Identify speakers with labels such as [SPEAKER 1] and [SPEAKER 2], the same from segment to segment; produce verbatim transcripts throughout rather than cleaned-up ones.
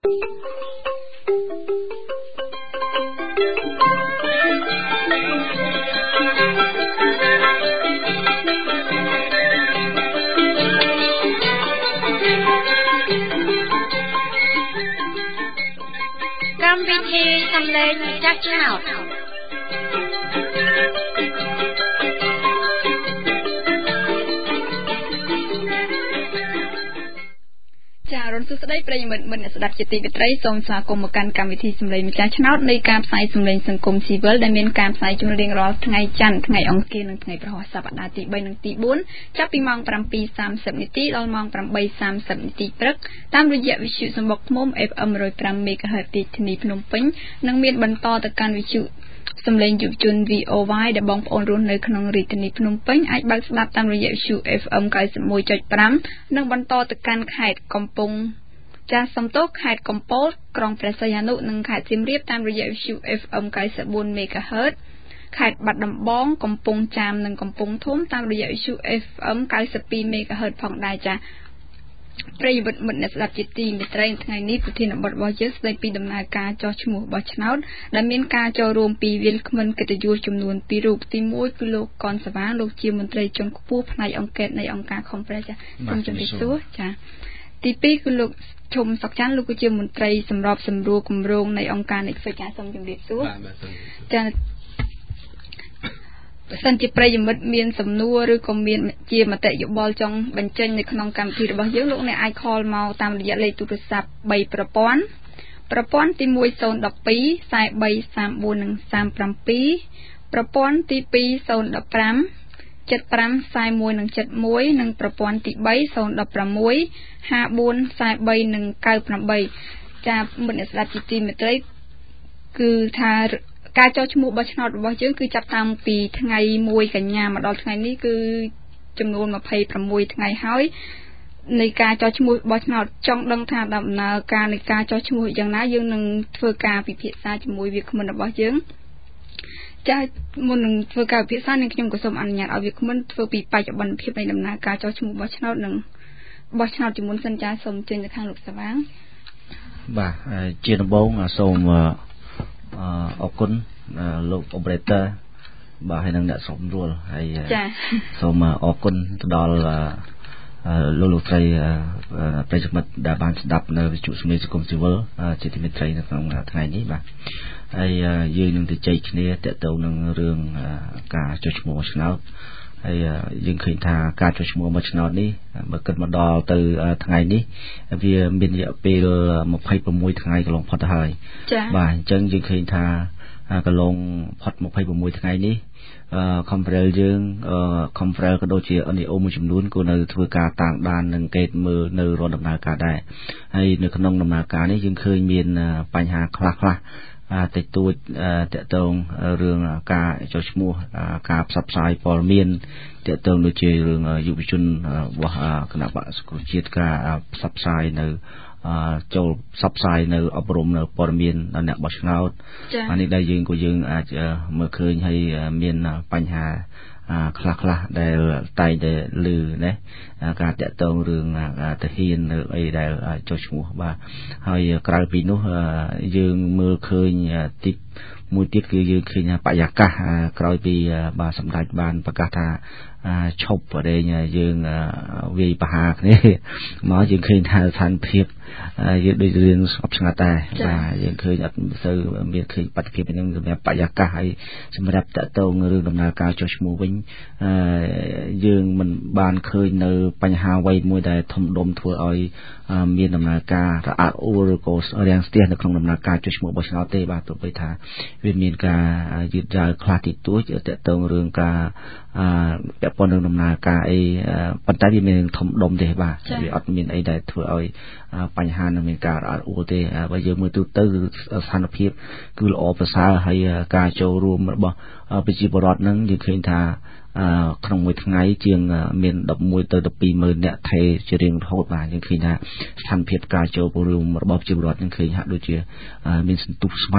[SPEAKER 1] កម្មវិធីសំឡេងចាស់ឆ្នោតចារនសុស្ដីប្រិយមិត្តមិត្តអ្នកស្ដាប់ជាទីមេត្រីសូមស្វាគមន៍មកកាន់កម្មវិធីសំឡេងម្ចាស់ឆ្នោតនៃការផ្សាយសំឡេងសង្គមស៊ីវិលដែលមានការផ្សាយជារៀងរាល់ថ្ងៃច័ន្ទថ្ងៃអង្គារនិងថ្ងៃព្រហស្បតិ៍សប្តាហ៍ទី3និងទី4ចាប់ពីម៉ោង 7:30 នាទីដល់ម៉ោង 8:30 នាទីព្រឹកតាមរយៈវិទ្យុសម្បុកឃ្មុំ เอฟ เอ็ม one oh five មេហ្គាហឺត ទីធានីភ្នំពេញនិងមានបន្តទៅកាន់វិទ្យុសំឡេងយុវជន វី អូ វ៉ាយ ដែលបងប្អូនរស់នៅក្នុងរាជធានីភ្នំពេញអាចបើកស្ដាប់តាមរយៈវិទ្យុ เอฟ เอ็ม ninety-one point five និងបន្តទៅកាន់ខេត្តកំពង់ចាស់សំតោខេត្តកំពតក្រុងព្រះសីហនុនិងខេត្តសៀមរាបតាមរយៈវិទ្យុ เอฟ เอ็ม ninety-four មេហ្គាហឺតខេត្តបាត់ដំបងកំពង់ចាមនិងកំពង់ធំតាមរយៈវិទ្យុ เอฟ เอ็ม ninety-two មេហ្គាហឺតផងដែរចាប្រិយមិត្តមិត្តអ្នកស្ដាប់ជាទីមេត្រីថ្ងៃនេះប្រធានបទរបស់យើងស្ដីពីដំណើរការចោះឈ្មោះបោះឆ្នោតដែលមានការចូលរួមពីវាលក្មិនកិត្តិយសចំនួនពីររូបទីមួយគឺលោកកនសវាងលោកជាមន្ត្រីជាន់ខ្ពស់ផ្នែកអង្គការនៃអង្គការ Compress ចាសូមជម្រាបសួរចាទីពីរគឺលោកឈុំសុកច័ន្ទលោកគឺជាមន្ត្រីសម្របសម្រួលគម្រោងនៃអង្គការ Netflix ចាសូមជម្រាបសួរចាបើសិនជាប្រិយមិត្តមានសំណួរឬក៏មានជាមតិយោបល់ចង់បញ្ចេញនៅក្នុងកម្មវិធីរបស់យើងលោកអ្នកអាច call មកតាមរយៈលេខទូរស័ព្ទthreeប្រព័ន្ធប្រព័ន្ធទីone oh one two forty-three thirty-fourនិងthirty-sevenប្រព័ន្ធទីtwo oh one five seventy-five forty-oneនិងseventy-oneនិងប្រព័ន្ធទីthree oh one six fifty-four forty-threeនិងninety-eightចាមិត្តអ្នកស្ដាប់ជាទីមេត្រីគឺថាការចោះឈ្មោះបោះឆ្នោតរបស់យើងគឺចាប់តាំងពីថ្ងៃoneកញ្ញាមកដល់ថ្ងៃនេះគឺចំនួនtwenty-sixថ្ងៃហើយនៃការចោះឈ្មោះបោះឆ្នោតចង់ដឹងថាដំណើរការនៃការចោះឈ្មោះយ៉ាងណាយើងនឹងធ្វើការពិភាក្សាជាមួយវាគ្មិនរបស់យើងចាមុននឹងធ្វើការពិភាក្សានឹងខ្ញុំក៏សូមអនុញ្ញាតឲ្យវាគ្មិនធ្វើពីបច្ចុប្បន្នភាពនៃដំណើរការចោះឈ្មោះបោះឆ្នោតនិងបោះឆ្នោតជាមុនសិនចាសូមចេញទៅខាងលោកសវាង
[SPEAKER 2] បាទជាដំបូងសូមអរគុណលោក operator បាទហើយនឹងអ្នកសម្រួលហើយសូមអរគុណទៅដល់លោកលោកស្រីប្រិយមិត្តដែលបានស្ដាប់នៅវិទ្យុសំឡេងសង្គមស៊ីវិលជាទីមេត្រីនៅក្នុងថ្ងៃនេះបាទហើយយើងនឹងទៅជ័យគ្នាតទៅនឹងរឿងការចុះឈ្មោះឆ្នោតហើយយើងឃើញថាការចុះឈ្មោះមួយឆ្នោតនេះបើគិតមកដល់ទៅថ្ងៃនេះវាមានរយៈពេលtwenty-sixថ្ងៃកន្លងផុតទៅហើយបាទអញ្ចឹងយើងឃើញថាកន្លងផុតtwenty-sixថ្ងៃនេះអឺ Compress យើង Compress ក៏ដូចជា เอ็น จี โอ មួយចំនួនក៏នៅធ្វើការតាមដាននិងកេតមើលនៅរនដំណើរការដែរហើយនៅក្នុងដំណើរការនេះយើងឃើញមានបញ្ហាខ្លះខ្លះតិចតួចតកតងរឿងការចុះឈ្មោះការផ្សព្វផ្សាយព័ត៌មានតកតងដូចជារឿងយុវជនរបស់គណៈបក្សសង្គ្រោះជាតិការផ្សព្វផ្សាយនៅចូលផ្សព្វផ្សាយនៅអប់រំនៅព័ត៌មានដល់អ្នកបោះឆ្នោតអានេះដែលយើងក៏យើងអាចមើលឃើញហើយមានបញ្ហាខ្លះខ្លះដែលតែងតែឮណាការតាក់ទងរឿងទាហាននៅអីដែលចុះឈ្មោះបាទហើយក្រៅពីនោះយើងមើលឃើញទីមួយទៀតគឺយើងឃើញបរិយាកាសក្រោយពីបាទសម្ដេចបានប្រកាសថាឈប់បរិញ្ញាយើងវាយប្រហារគ្នាមកយើងឃើញថាស្ថានភាពយើងដូចរឿងស្ងប់ស្ងាត់ដែរបាទយើងឃើញអត់សូវមានឃើញបទភាពហ្នឹងសម្រាប់បរិយាកាសហើយសម្រាប់តកតងរឿងដំណើរការចុះឈ្មោះវិញយើងមិនបានឃើញនៅបញ្ហាអ្វីមួយដែលធំដុំធ្វើឲ្យមានដំណើរការរអាក់អួលឬក៏រាំងស្ទះនៅក្នុងដំណើរការចុះឈ្មោះបោះឆ្នោតទេបាទទោះបីថាវាមានការយឺតយ៉ាវខ្លះតិចតួចតកតងរឿងការពាក់ព័ន្ធនឹងដំណើរការអីប៉ុន្តែវាមានធំដុំទេបាទវាអត់មានអីដែលធ្វើឲ្យបញ្ហានឹងមានការរអាក់អួលទេបើយើងមើលទូទៅស្ថានភាពគឺល្អប្រសើរហើយការចូលរួមរបស់ប្រជាពលរដ្ឋនឹងយើងឃើញថាក្នុងមួយថ្ងៃជាងមានelevenទៅtwelveម៉ឺនអ្នកថេជារៀងរហូតបាទយើងឃើញថាស្ថានភាពការចូលរួមរបស់ប្រជាពលរដ្ឋនឹងឃើញហាក់ដូចជាមានសន្ទុះស្មើ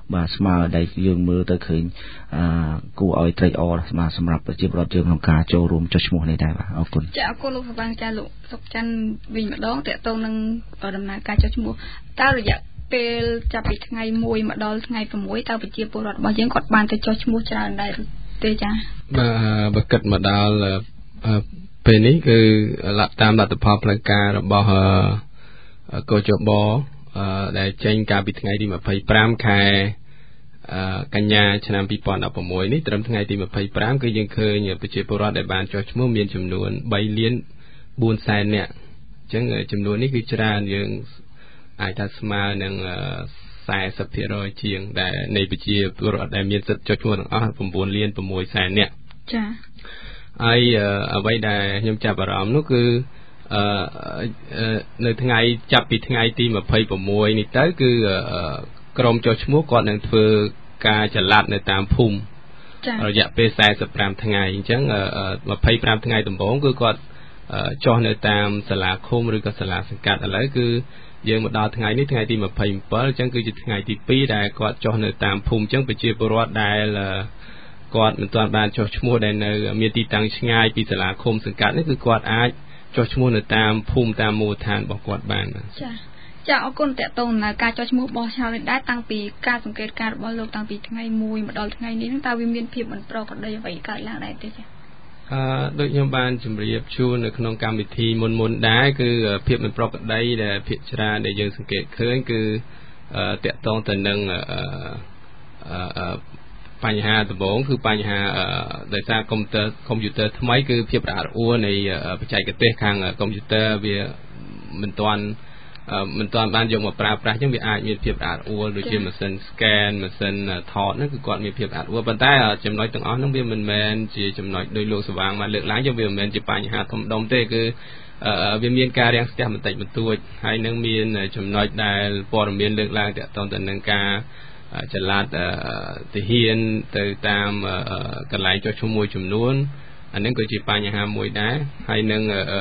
[SPEAKER 2] បាទស្មើដែលយើងមើលទៅឃើញអឺគួរឲ្យត្រេកអរបាទសម្រាប់ប្រជាពលរដ្ឋយើងក្នុងការចូលរួមចុះឈ្មោះនេះដែរបាទអរគុណ
[SPEAKER 1] ចាអរគុណលោកសបាំងចាលោកសុកច័ន្ទវិញម្ដងតើតើនឹងដំណើរការចុះឈ្មោះតើរយៈពេលចាប់ពីថ្ងៃមួយមកដល់ថ្ងៃប្រាំមួយតើប្រជាពលរដ្ឋរបស់យើងគាត់បានទៅចុះឈ្មោះច្រើនដែរទេចា
[SPEAKER 3] បាទបើគិតមកដល់ពេលនេះគឺតាមលទ្ធផលផ្លូវការរបស់កោជបដែលចេញកាលពីថ្ងៃទីម្ភៃប្រាំខែកញ្ញាឆ្នាំពីរពាន់ដប់ប្រាំមួយនេះត្រឹមថ្ងៃទីម្ភៃប្រាំគឺយើងឃើញប្រជាពលរដ្ឋដែលបានចុះឈ្មោះមានចំនួនបីលានបួនសែននាក់អញ្ចឹងចំនួននេះគឺច្រើនយើងអាចថាស្មើនឹងสี่สิบភាគរយ ជាងដែលនៃប្រជាពលរដ្ឋដែលមានសិទ្ធិចុះឈ្មោះទាំងអស់៩លាន៦សែននាក់
[SPEAKER 1] ចា៎
[SPEAKER 3] ហើយអ្វីដែលខ្ញុំចាប់អារម្មណ៍នោះគឺអឺនៅថ្ងៃចាប់ពីថ្ងៃទីម្ភៃប្រាំមួយនេះទៅគឺក្រុមចុះឈ្មោះគាត់នឹងធ្វើការចល័តនៅតាមភូមិរយៈពេលสี่สิบห้าថ្ងៃអញ្ចឹងម្ភៃប្រាំថ្ងៃដំបូងគឺគាត់ចុះនៅតាមសាលាឃុំឬក៏សាលាសង្កាត់ឥឡូវគឺយើងមកដល់ថ្ងៃនេះថ្ងៃទីម្ភៃbảyអញ្ចឹងគឺជាថ្ងៃទីពីរដែលគាត់ចុះនៅតាមភូមិអញ្ចឹងប្រជាពលរដ្ឋដែលគាត់មិនទាន់បានចុះឈ្មោះដែលនៅមានទីតាំងឆ្ងាយពីសាលាឃុំសង្កាត់នេះគឺគាត់អាចចុះឈ្មោះនៅតាមភូមិតាមមូលដ្ឋានរបស់គាត់បាន
[SPEAKER 1] ចាចាអរគុណតេតតងនៅការចុះឈ្មោះបោះឆ្នោតនេះដែរតាំងពីការសង្កេតការរបស់លោកតាំងពីថ្ងៃមួយមកដល់ថ្ងៃនេះតើវាមានភាពមិនប្រក្រតីអ្វីកើតឡើងដែរទេចា
[SPEAKER 3] អឺដូចខ្ញុំបានជម្រាបជូននៅក្នុងកម្មវិធីមុនមុនដែរគឺភាពមិនប្រក្រតីដែលភាគច្រើនដែលយើងសង្កេតឃើញគឺតេតងទៅនឹងអឺបញ្ហាដំបូងគឺបញ្ហាដោយសារកុំព្យូទ័រកុំព្យូទ័រថ្មីគឺភាពរអាក់រអួលនៃបច្ចេកទេសខាងកុំព្យូទ័រវាមិនទាន់មិនទាន់បានយកមកប្រើប្រាស់អញ្ចឹងវាអាចមានភាពរអាក់រអួលដូចជាម៉ាស៊ីន scan ម៉ាស៊ីនថតហ្នឹងគឺគាត់មានភាពរអាក់រអួលប៉ុន្តែចំណុចទាំងអស់ហ្នឹងវាមិនមែនជាចំណុចដោយលោកសវាងបានលើកឡើងចឹងវាមិនមែនជាបញ្ហាធំដុំទេគឺវាមានការរាំងស្ទះបន្តិចបន្តួចហើយនឹងមានចំណុចដែលព័ត៌មានលើកឡើងទាក់ទងទៅនឹងការចល័តទាហានទៅតាមកន្លែងចុះឈ្មោះមួយចំនួនអានឹងក៏ជាបញ្ហាមួយដែរហើយនឹង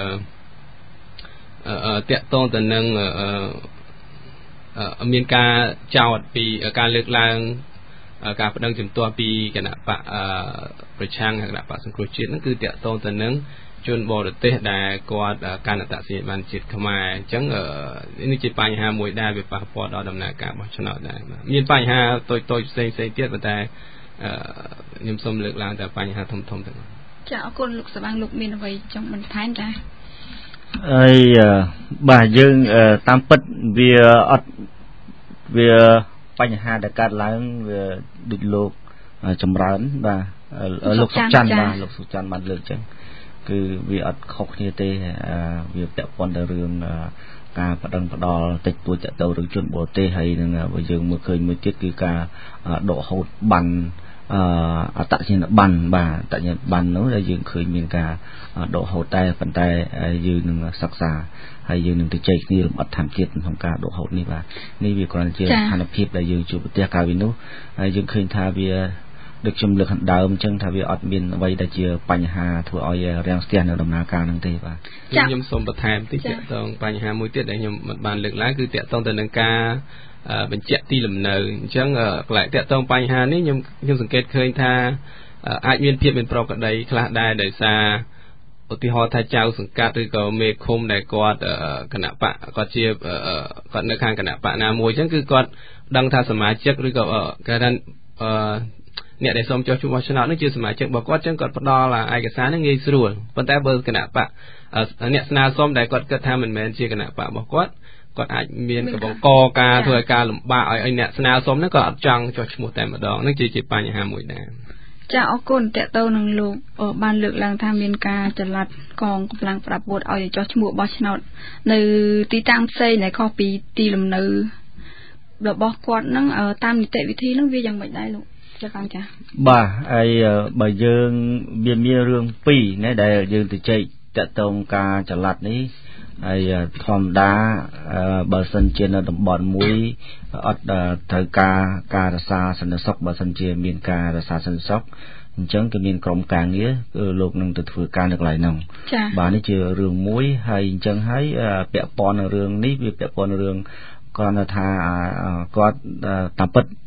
[SPEAKER 3] តាក់ទងទៅនឹងមានការចោទពីការលើកឡើងការបដិងជំទាស់ពីគណៈបកប្រឆាំងគណៈបកសង្គ្រោះជាតិហ្នឹងគឺតាក់ទងទៅនឹងជនបរទេសដែលគាត់កាន់អត្តសញ្ញាណប័ណ្ណជាតិខ្មែរអញ្ចឹងនេះជាបញ្ហាមួយដែរវាប៉ះពាល់ដល់ដំណើរការបោះឆ្នោតដែរមានបញ្ហាតូចតូចផ្សេងផ្សេងទៀតប៉ុន្តែខ្ញុំសូមលើកឡើងតែបញ្ហាធំធំទាំងនោះ
[SPEAKER 1] ចាអរគុណលោកសវាងលោកមានអ្វីចង់បន្ថែមចា
[SPEAKER 2] ហើយបាទយើងតាមពិតវាអត់វាបញ្ហាដែលកើតឡើងវាដូចលោកចម្រើនបាទលោកសុកច័ន្ទបាទលោកសុកច័ន្ទបានលើកចឹងគឺវាអត់ខុសគ្នាទេវាពាក់ព័ន្ធទៅរឿងការបដិងផ្ដាល់តិចតួចទៅរឿងជនបរទេសហើយនឹងយើងមើលឃើញមួយទៀតគឺការដកហូតបានអត្តសញ្ញាណប័ណ្ណបាទអត្តសញ្ញាណប័ណ្ណនោះដែលយើងឃើញមានការដកហូតតែប៉ុន្តែយើងនឹងសិក្សាហើយយើងនឹងទៅចែកគ្នាលំអិតធម្មជាតិក្នុងការដកហូតនេះបាទនេះវាគ្រាន់តែជាស្ថានភាពដែលយើងជួបប្រទះកាលពីនោះហើយយើងឃើញថាវាដូចខ្ញុំលើកខាងដើមអញ្ចឹងថាវាអត់មានអ្វីដែលជាបញ្ហាធ្វើឲ្យរាំងស្ទះនៅដំណើរការហ្នឹងទេបាទ
[SPEAKER 3] ខ្ញុំសូមបន្ថែមតិចទាក់ទងបញ្ហាមួយទៀតដែលខ្ញុំមិនបានលើកឡើងគឺតាក់ទងទៅនឹងការបញ្ជាក់ទីលំនៅអញ្ចឹងកន្លែងតាក់ទងបញ្ហានេះខ្ញុំខ្ញុំសង្កេតឃើញថាអាចមានភាពមិនប្រក្រតីខ្លះដែរដោយសារឧទាហរណ៍ថាចៅសង្កាត់ឬក៏មេឃុំដែលគាត់គណៈបកគាត់ជាគាត់នៅខាងគណៈបកណាមួយអញ្ចឹងគឺគាត់ដឹងថាសមាជិកឬក៏គេថាអ្នកដែលសូមចុះឈ្មោះឆ្នោតនេះជាសមាជិករបស់គាត់អញ្ចឹងគាត់ផ្ដល់ឯកសារនេះងាយស្រួលប៉ុន្តែបើគណៈបកអ្នកស្នើសុំដែលគាត់គិតថាមិនមែនជាគណៈបករបស់គាត់គាត់អាចមានកបង្កការធ្វើឲ្យការលំបាកឲ្យអ្នកស្នើសុំហ្នឹងក៏អត់ចង់ចុះឈ្មោះតែម្ដងហ្នឹងជាជាបញ្ហាមួយដែរ
[SPEAKER 1] ចាអរគុណតេតទៅនឹងលោកបានលើកឡើងថាមានការចល័តកងកម្លាំងប្រដាប់អាវុធឲ្យចុះឈ្មោះបោះឆ្នោតនៅទីតាំងផ្សេងដែលខុសពីទីលំនៅរបស់គាត់ហ្នឹងតាមនីតិវិធីហ្នឹងវាយ៉ាងម៉េចដែរលោកចាខាងចា
[SPEAKER 2] បាទហើយបើយើងវាមានរឿងពីរណាដែលយើងទៅជែកតេតងការចល័តនេះហើយធម្មតាបើសិនជានៅតំបន់មួយអត់ត្រូវការការរក្សាសន្តិសុខបើសិនជាមានការរក្សាសន្តិសុខអញ្ចឹងគឺមានក្រុមការងារគឺលោកនឹងទៅធ្វើការនៅកន្លែងហ្នឹងបាទនេះជារឿងមួយហើយអញ្ចឹងហើយពាក់ព័ន្ធនឹងរឿងនេះវាពាក់ព័ន្ធនឹងរឿងគាត់ថាគាត់តាមពិត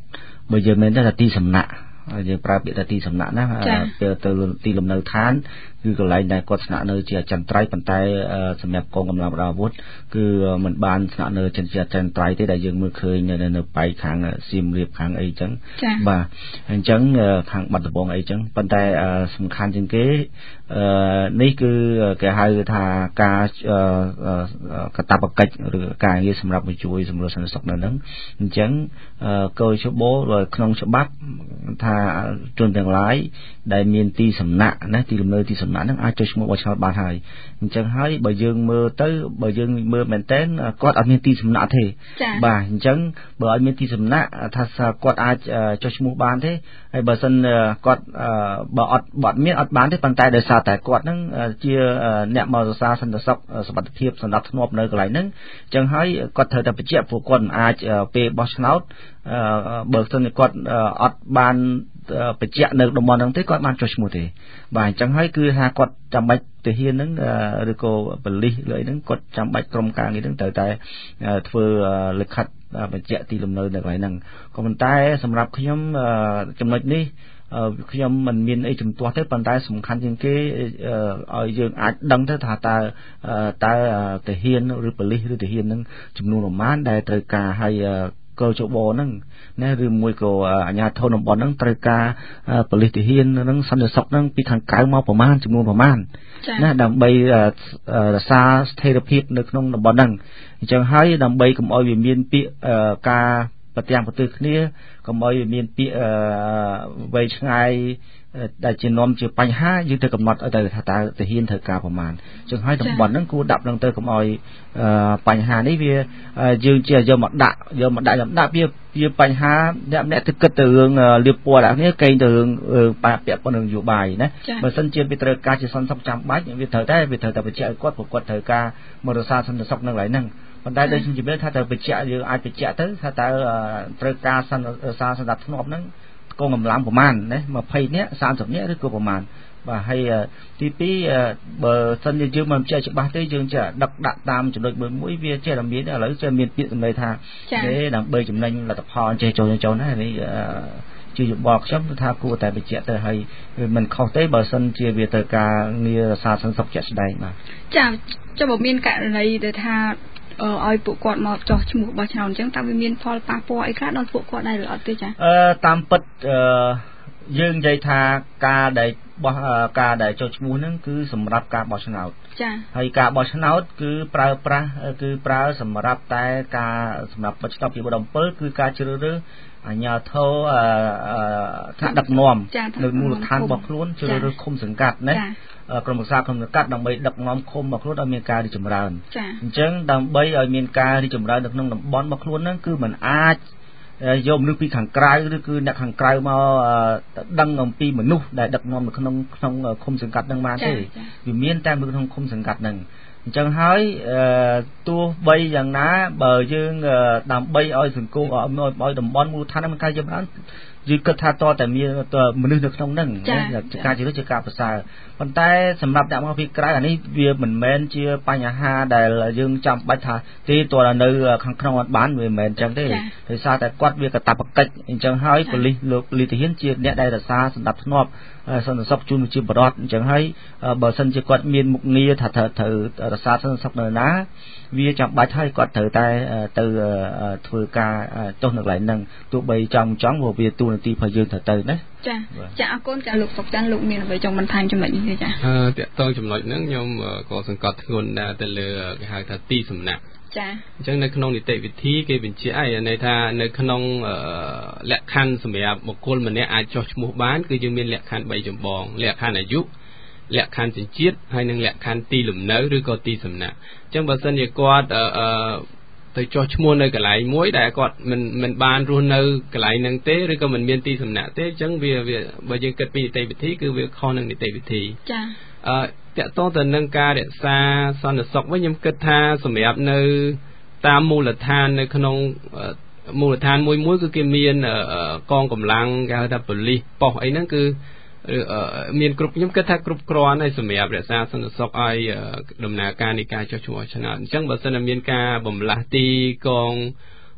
[SPEAKER 2] បើយើងមែនថាទីសំណាក់យើងប្រើពាក្យថាទីសំណាក់ណាពេលទៅទីលំនៅឋានគឺកន្លែងដែលគាត់ស្នាក់នៅជាអចិន្ត្រៃយ៍ប៉ុន្តែសម្រាប់កងកម្លាំងប្រដាប់អាវុធគឺមិនបានស្នាក់នៅជាអចិន្ត្រៃយ៍ទេដែលយើងមើលឃើញនៅនៅប៉ៃខាងសៀមរាបខាងអីចឹងបាទអញ្ចឹងខាងបាត់ដំបងអីចឹងប៉ុន្តែសំខាន់ជាងគេនេះគឺគេហៅថាការកាតព្វកិច្ចឬការងារសម្រាប់មកជួយសម្រួលសន្តិសុខនៅហ្នឹងអញ្ចឹងកោជបក្នុងច្បាប់ថាជនទាំងឡាយដែលមានទីសំណាក់ណាទីលំនៅទីសំណាក់ហ្នឹងអាចចុះឈ្មោះបោះឆ្នោតបានហើយអញ្ចឹងហើយបើយើងមើលទៅបើយើងមើលមែនតើគាត់អត់មានទីសំណាក់ទេបាទអញ្ចឹងបើអត់មានទីសំណាក់ថាគាត់អាចចុះឈ្មោះបានទេហើយបើសិនគាត់បើអត់បាត់មានអត់បានទេប៉ុន្តែដោយសារតែគាត់ហ្នឹងជាអ្នកមករក្សាសន្តិសុខសុខភាពសម្រាប់ធ្នាប់នៅកន្លែងហ្នឹងអញ្ចឹងហើយគាត់ត្រូវតែបញ្ជាក់ពួកគាត់អាចពេលបោះឆ្នោតបើសិនគាត់អត់បានបញ្ជាក់នៅតំបន់ហ្នឹងទេគាត់បានចុះឈ្មោះទេបាទអញ្ចឹងហើយគឺថាគាត់ចាំបាច់ទាហានហ្នឹងឬក៏ប៉ូលីសឬអីហ្នឹងគាត់ចាំបាច់ក្រុមការងារហ្នឹងត្រូវតែធ្វើលិខិតបញ្ជាក់ទីលំនៅនៅកន្លែងហ្នឹងក៏ប៉ុន្តែសម្រាប់ខ្ញុំចំណុចនេះខ្ញុំមិនមានអីជំទាស់ទេប៉ុន្តែសំខាន់ជាងគេឲ្យយើងអាចដឹងទៅថាតើតើទាហានឬប៉ូលីសឬទាហានហ្នឹងចំនួនប្រមាណដែលត្រូវការឲ្យកោជបហ្នឹងណាឬមួយក៏អាជ្ញាធរតំបន់ហ្នឹងត្រូវការប៉ូលីសទាហានហ្នឹងសន្តិសុខហ្នឹងពីខាងក្រៅមកប្រមាណចំនួនប្រមាណណាដើម្បីរក្សាស្ថិរភាពនៅក្នុងតំបន់ហ្នឹងអញ្ចឹងហើយដើម្បីកុំឲ្យវាមានពាក្យការប្រទាំងប្រទើគ្នាកុំឲ្យវាមានពាក្យវែងឆ្ងាយដែលជានាំជាបញ្ហាយើងទៅកំណត់ឲ្យទៅថាតើទាហានត្រូវការប្រមាណអញ្ចឹងហើយតំបន់ហ្នឹងគួរដាក់នឹងទៅកុំឲ្យបញ្ហានេះវាយើងជាយកមកដាក់យកមកដាក់ដាក់វាវាបញ្ហាអ្នកម្នាក់ទៅគិតទៅរឿងលៀបពណ៌ដាក់គ្នាកេងទៅរឿងពាក់ព័ន្ធនឹងនយោបាយណាបើសិនជាវាត្រូវការជាសន្តិសុខចាំបាច់វាត្រូវតែវាត្រូវតែបញ្ជាក់ឲ្យគាត់ព្រោះគាត់ត្រូវការមករក្សាសន្តិសុខនៅកន្លែងហ្នឹងប៉ុន្តែដូចខ្ញុំជម្រាបថាត្រូវបញ្ជាក់យើងអាចបញ្ជាក់ទៅថាតើត្រូវការសន្តិសារសម្រាប់ធ្នាប់ហ្នឹងកងកម្លាំងប្រមាណណាยี่สิบនាក់សាមសិបនាក់ឬក៏ប្រមាណបាទហើយទីពីរបើសិនជាយើងមិនបញ្ជាក់ច្បាស់ទេយើងចេះដឹកដាក់តាមចំណុចមួយមួយវាចេះតែមានឥឡូវចេះមានពាក្យសម្ដីថាទេដើម្បីចំណេញលទ្ធផលចេះចូលចូលណានេះជាយោបល់ខ្ញុំថាគួរតែបញ្ជាក់ទៅហើយមិនខុសទេបើសិនជាវាទៅការងាររក្សាសន្តិសុខជាក់ស្ដែងបាទ
[SPEAKER 1] ចាចុះបើមានករណីទៅថាឲ្យពួកគាត់មកចោះឈ្មោះបោះឆ្នោតអញ្ចឹងតើវាមានផលប៉ះពាល់អីខ្លះដល់ពួកគាត់ដែរឬអត់ទេចា
[SPEAKER 2] អឺតាមពិតអឺយើងនិយាយថាការដែលបោះការដែលចុះឈ្មោះហ្នឹងគឺសម្រាប់ការបោះឆ្នោត
[SPEAKER 1] ចា
[SPEAKER 2] ហើយការបោះឆ្នោតគឺប្រើប្រាស់គឺប្រើសម្រាប់តែការសម្រាប់បោះឆ្នោតពីបដអំពិលគឺការជ្រើសរើសអាជ្ញាធរថ្នាក់ដឹកនាំនៅមូលដ្ឋានរបស់ខ្លួនជ្រើសរើសឃុំសង្កាត់ណាក្រុមប្រឹក្សាឃុំសង្កាត់ដើម្បីដឹកនាំឃុំរបស់ខ្លួនឲ្យមានការរីកចម្រើនអញ្ចឹងដើម្បីឲ្យមានការរីកចម្រើននៅក្នុងតំបន់របស់ខ្លួនហ្នឹងគឺมันអាចយកមនុស្សពីខាងក្រៅឬគឺអ្នកខាងក្រៅមកដឹងអំពីមនុស្សដែលដឹកនាំនៅក្នុងក្នុងឃុំសង្កាត់ហ្នឹងបានទេវាមានតែនៅក្នុងឃុំសង្កាត់ហ្នឹងអញ្ចឹងហើយទោះបីយ៉ាងណាបើយើងដើម្បីឲ្យសង្គមឲ្យតំបន់មូលដ្ឋានមានការចម្រើនយើងគិតថាតតែមានមនុស្សនៅក្នុងហ្នឹងការជឿជាការប្រសើរប៉ុន្តែសម្រាប់អ្នកមកពីក្រៅអានេះវាមិនមែនជាបញ្ហាដែលយើងចាំបាច់ថាទេតើនៅខាងក្នុងអត់បានវាមិនមែនអញ្ចឹងទេដោយសារតែគាត់វាកាតព្វកិច្ចអញ្ចឹងហើយប៉ូលីសលោកប៉ូលីសទាហានជាអ្នកដែលរក្សាសណ្ដាប់ធ្នាប់សន្តិសុខជូនប្រជាពលរដ្ឋអញ្ចឹងហើយបើសិនជាគាត់មានមុខងារថាត្រូវរក្សាសន្តិសុខនៅណាវាចាំបាច់ហើយគាត់ត្រូវតែទៅធ្វើការចុះនៅកន្លែងហ្នឹងទោះបីចង់ចង់ព្រោះវាទូនាទីរបស់យើងត្រូវទៅណា
[SPEAKER 1] ចាចាអរគុណចាលោកសុកច័ន្ទលោកមានអ្វីចង់បន្ថែមចំណុចនេះទេចា
[SPEAKER 3] អឺតកតងចំណុចហ្នឹងខ្ញុំក៏សង្កត់ធ្ងន់ដែរទៅលើគេហៅថាទីសំណាក់
[SPEAKER 1] ចា
[SPEAKER 3] អញ្ចឹងនៅក្នុងនីតិវិធីគេបញ្ជាក់ឲ្យន័យថានៅក្នុងលក្ខខណ្ឌសម្រាប់បុគ្គលម្នាក់អាចចុះឈ្មោះបានគឺយើងមានលក្ខខណ្ឌបីចម្បងលក្ខខណ្ឌអាយុលក្ខខណ្ឌសញ្ជាតិហើយនិងលក្ខខណ្ឌទីលំនៅឬក៏ទីសំណាក់អញ្ចឹងបើសិនជាគាត់អឺទៅចុះឈ្មោះនៅកន្លែងមួយដែលគាត់មិនមិនបានរស់នៅកន្លែងហ្នឹងទេឬក៏មិនមានទីសំណាក់ទេអញ្ចឹងវាបើយើងគិតពីនីតិវិធីគឺវាខុសនឹងនីតិវិធី
[SPEAKER 1] ចា
[SPEAKER 3] អឺតកតងទៅនឹងការរក្សាសន្តិសុខវិញខ្ញុំគិតថាសម្រាប់នៅតាមមូលដ្ឋាននៅក្នុងមូលដ្ឋានមួយមួយគឺគេមានកងកម្លាំងគេហៅថាប៉ូលីសប៉ុស្តិ៍អីហ្នឹងគឺមានគ្រប់ខ្ញុំគិតថាគ្រប់គ្រាន់ហើយសម្រាប់រក្សាសន្តិសុខឲ្យដំណើរការនៃការចុះឈ្មោះឆ្នោតអញ្ចឹងបើសិនតែមានការបំលាស់ទីកង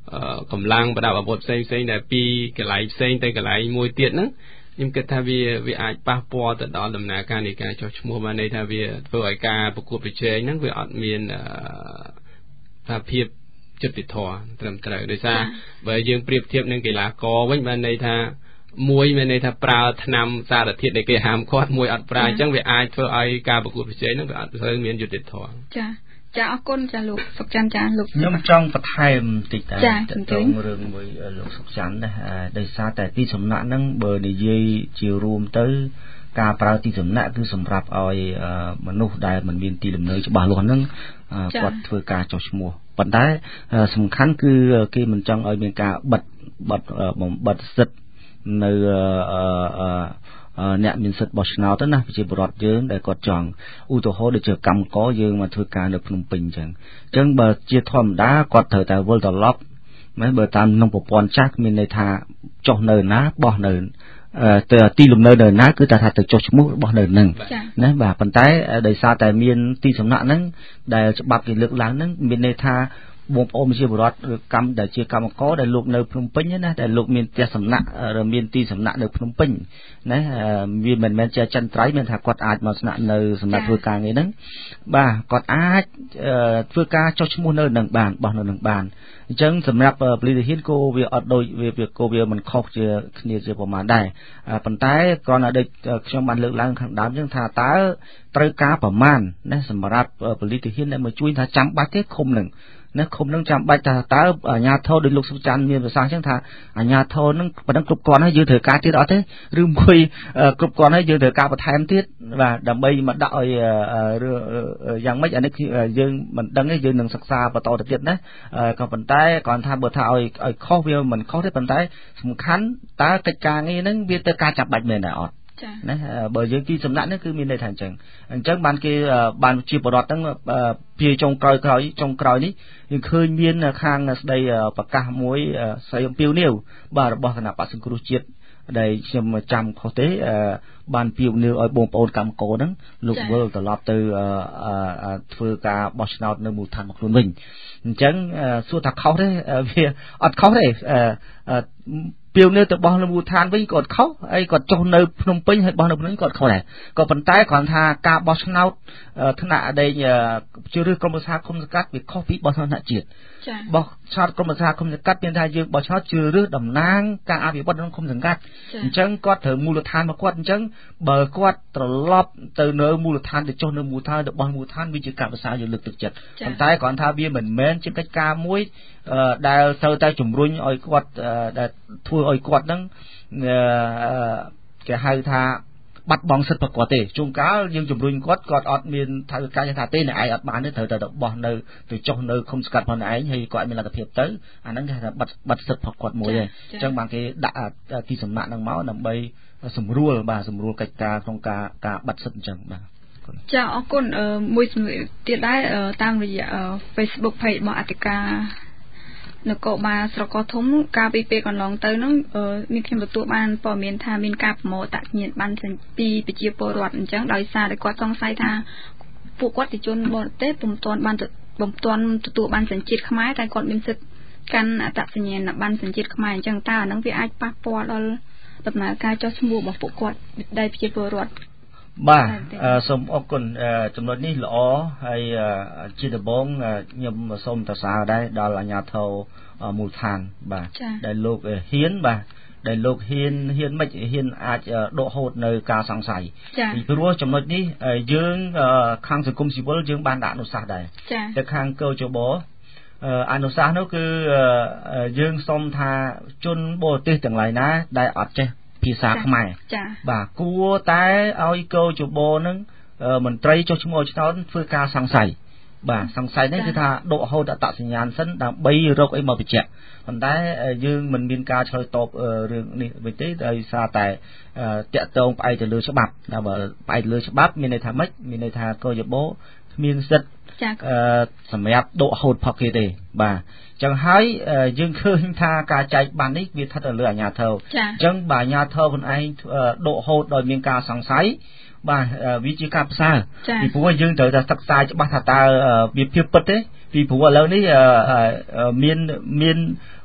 [SPEAKER 3] កម្លាំងបដាប់អាវុធផ្សេងផ្សេងដែលពីកន្លែងផ្សេងទៅកន្លែងមួយទៀតហ្នឹងខ្ញុំគិតថាវាវាអាចប៉ះពាល់ទៅដល់ដំណើរការនៃការចុះឈ្មោះបានន័យថាវាធ្វើឲ្យការប្រកួតប្រជែងហ្នឹងវាអត់មានថាភាពយុត្តិធម៌ត្រឹមត្រូវដោយសារបើយើងប្រៀបធៀបនឹងកីឡាករវិញបានន័យថាមួយមានន័យថាប្រើថ្នាំសារធាតុដែលគេហាមឃាត់មួយអត់ប្រើអញ្ចឹងវាអាចធ្វើឲ្យការប្រកួតប្រជែងហ្នឹងវាអត់សូវមានយុត្តិធម៌
[SPEAKER 1] ចាចាអរគុណចាលោកសុកច័ន្ទចាលោក
[SPEAKER 2] ខ្ញុំចង់បន្ថែមបន្តិចដែរទៅរឿងមួយលោកសុកច័ន្ទដែរដោយសារតែទីសំណាក់ហ្នឹងបើនិយាយជារួមទៅការប្រើទីសំណាក់គឺសម្រាប់ឲ្យមនុស្សដែលមិនមានទីលំនៅច្បាស់លាស់ហ្នឹងគាត់ធ្វើការចុះឈ្មោះប៉ុន្តែសំខាន់គឺគេមិនចង់ឲ្យមានការបិទបិទបំបិទសិទ្ធិនៅអ្នកមានសិទ្ធិបោះឆ្នោតទៅណាប្រជាពលរដ្ឋយើងដែលគាត់ចង់ឧទាហរណ៍ដូចជាកម្មករយើងមកធ្វើការនៅភ្នំពេញអញ្ចឹងអញ្ចឹងបើជាធម្មតាគាត់ត្រូវតែវិលត្រឡប់មែនបើតាមក្នុងប្រព័ន្ធចាស់មានន័យថាចុះនៅណាបោះនៅទៅទីលំនៅនៅណាគឺតែថាទៅចុះឈ្មោះរបស់នៅនឹងណាបាទប៉ុន្តែដោយសារតែមានទីសំណាក់ហ្នឹងដែលច្បាប់គេលើកឡើងហ្នឹងមានន័យថាបងប្អូនប្រជាពលរដ្ឋឬកម្មដែលជាកម្មករដែលលោកនៅភ្នំពេញណាដែលលោកមានផ្ទះសំណាក់ឬមានទីសំណាក់នៅភ្នំពេញណាវាមិនមែនជាចិនត្រៃមានថាគាត់អាចមកស្នាក់នៅសម្រាប់ធ្វើការងារហ្នឹងបាទគាត់អាចធ្វើការចុះឈ្មោះនៅនឹងបានបោះនៅនឹងបានអញ្ចឹងសម្រាប់ពលិទ្ធិហ៊ានគោវាអត់ដូចវាគោវាមិនខុសជាគ្នាជាប្រមាណដែរប៉ុន្តែគ្រាន់តែដូចខ្ញុំបានលើកឡើងខាងដើមអញ្ចឹងថាតើត្រូវការប្រមាណណាសម្រាប់ពលិទ្ធិហ៊ានដែលមកជួយថាចាំបាច់ទេឃុំនឹងណាឃុំនឹងចាំបាច់ថាតើអាជ្ញាធរដោយលោកសុច័ន្ទមានប្រសាសន៍អញ្ចឹងថាអាជ្ញាធរនឹងប៉ុណ្ណឹងគ្រប់គ្រាន់ហើយយើងត្រូវការទៀតអត់ទេឬមួយគ្រប់គ្រាន់ហើយយើងត្រូវការបន្ថែមទៀតបាទដើម្បីមកដាក់ឲ្យយ៉ាងម៉េចអានេះយើងមិនដឹងទេយើងនឹងសិក្សាបន្តទៅទៀតណាក៏ប៉ុន្តែគ្រាន់ថាបើថាឲ្យឲ្យខុសវាមិនខុសទេប៉ុន្តែសំខាន់តើកិច្ចការងារហ្នឹងវាទៅការចាំបាច់មែនដែរអត់ណាបើយើងទីសំណាក់នេះគឺមានន័យថាអញ្ចឹងអញ្ចឹងបានគេបានជាបរដ្ឋហ្នឹងជាចុងក្រោយក្រោយចុងក្រោយនេះយើងឃើញមានខាងស្ដីប្រកាសមួយស្ដីអំពាវនាវបាទរបស់គណៈបក្សសង្គ្រោះជាតិដែលខ្ញុំចាំខុសទេបានពាវនាវឲ្យបងប្អូនកម្មករហ្នឹងលោកវិលត្រឡប់ទៅធ្វើការបោះឆ្នោតនៅមូលដ្ឋានរបស់ខ្លួនវិញអញ្ចឹងសួរថាខុសទេវាអត់ខុសទេពាវនាវទៅបោះនៅមូលដ្ឋានវិញគាត់ខុសហើយគាត់ចុះនៅភ្នំពេញហើយបោះនៅភ្នំពេញគាត់ខុសដែរក៏ប៉ុន្តែគ្រាន់ថាការបោះឆ្នោតថ្នាក់ដែលជ្រើសរើសក្រុមប្រឹក្សាគុំសង្កាត់វាខុសពីបោះឆ្នោតថ្នាក់ជាតិបោះឆ្នោតក្រុមប្រឹក្សាគុំសង្កាត់មានថាយើងបោះឆ្នោតជ្រើសរើសតំណាងការអភិវឌ្ឍក្នុងគុំសង្កាត់អញ្ចឹងគាត់ត្រូវមូលដ្ឋានរបស់គាត់អញ្ចឹងបើគាត់ត្រឡប់ទៅនៅមូលដ្ឋានទៅចុះនៅមូលដ្ឋានរបស់មូលដ្ឋានវាជាការប្រសើរយើងលើកទឹកចិត្តប៉ុន្តែគ្រាន់ថាវាមិនមែនជាកិច្ចការមួយដែលត្រូវតែជំរុញឲ្យគាត់ដែលធ្វើឲ្យគាត់ហ្នឹងគេហៅថាបាត់បង់សិទ្ធិរបស់គាត់ទេជួនកាលយើងជំរុញគាត់គាត់អត់មានថាការថាទេអ្នកឯងអត់បានទេត្រូវតែបោះនៅទៅចុះនៅឃុំសង្កាត់ផងឯងហើយគាត់មានលទ្ធភាពទៅអាហ្នឹងគេថាបាត់បាត់សិទ្ធិរបស់គាត់មួយទេអញ្ចឹងបានគេដាក់ទីសំណាក់ហ្នឹងមកដើម្បីសម្រួលបាទសម្រួលកិច្ចការក្នុងការការបាត់សិទ្ធិអញ្ចឹងបាទ
[SPEAKER 1] ចាអរគុណមួយទៀតដែរតាមរយៈ Facebook page របស់អធិការនគរបាលស្រកធំកាលពីពេលកន្លងទៅហ្នឹងមានខ្ញុំទទួលបានព័ត៌មានថាមានការប្រមូលអត្តសញ្ញាណប័ណ្ណពីប្រជាពលរដ្ឋអញ្ចឹងដោយសារតែគាត់សង្ស័យថាពួកគាត់ជាជនបរទេសពុំទាន់បានពុំទាន់ទទួលបានសញ្ជាតិខ្មែរតែគាត់មានសិទ្ធិកាន់អត្តសញ្ញាណប័ណ្ណសញ្ជាតិខ្មែរអញ្ចឹងតើអាហ្នឹងវាអាចប៉ះពាល់ដល់ដំណើរការចុះឈ្មោះរបស់ពួកគាត់ដែលប្រជាពលរដ្ឋ
[SPEAKER 2] បាទសូមអរគុណចំណុចនេះល្អហើយជាដំបូងខ្ញុំសូមសរសើរដែរដល់អាជ្ញាធរមូលដ្ឋានបាទដែលលោកហ៊ានបាទដែលលោកហ៊ានហ៊ានមិនហ៊ានអាចដកហូតនៅការសង្ស័យពីព្រោះចំណុចនេះយើងខាងសង្គមស៊ីវិលយើងបានដាក់អនុសាសន៍ដែរតែខាងកោជបអនុសាសន៍នោះគឺយើងសុំថាជនបរទេសទាំងឡាយណាដែលអត់ចេះភាសាខ្មែរបាទគួរតែឲ្យកោជបនឹងមន្ត្រីចុះឈ្មោះឆ្នោតធ្វើការសង្ស័យបាទសង្ស័យនេះគឺថាដកហូតអត្តសញ្ញាណសិនដើម្បីរកអីមកបញ្ជាក់ប៉ុន្តែយើងមិនមានការឆ្លើយតបរឿងនេះវិញទេដោយសារតែតាក់ទងផ្អែកទៅលើច្បាប់ណាបើផ្អែកលើច្បាប់មានន័យថាម៉េចមានន័យថាកោជបគ្មានសិទ្ធិសម្រាប់ដកហូតផកគេទេបាទចឹងហើយយើងឃើញថាការចែកបាននេះវាស្ថិតនៅលើអាជ្ញាធរអញ្ចឹងបើអាជ្ញាធរខ្លួនឯងដកហូតដោយមានការសង្ស័យបាទវាជាការផ្សាពីព្រោះយើងត្រូវតែសិក្សាច្បាស់ថាតើវាភាពពិតទេពីព្រោះឥឡូវនេះមានមាន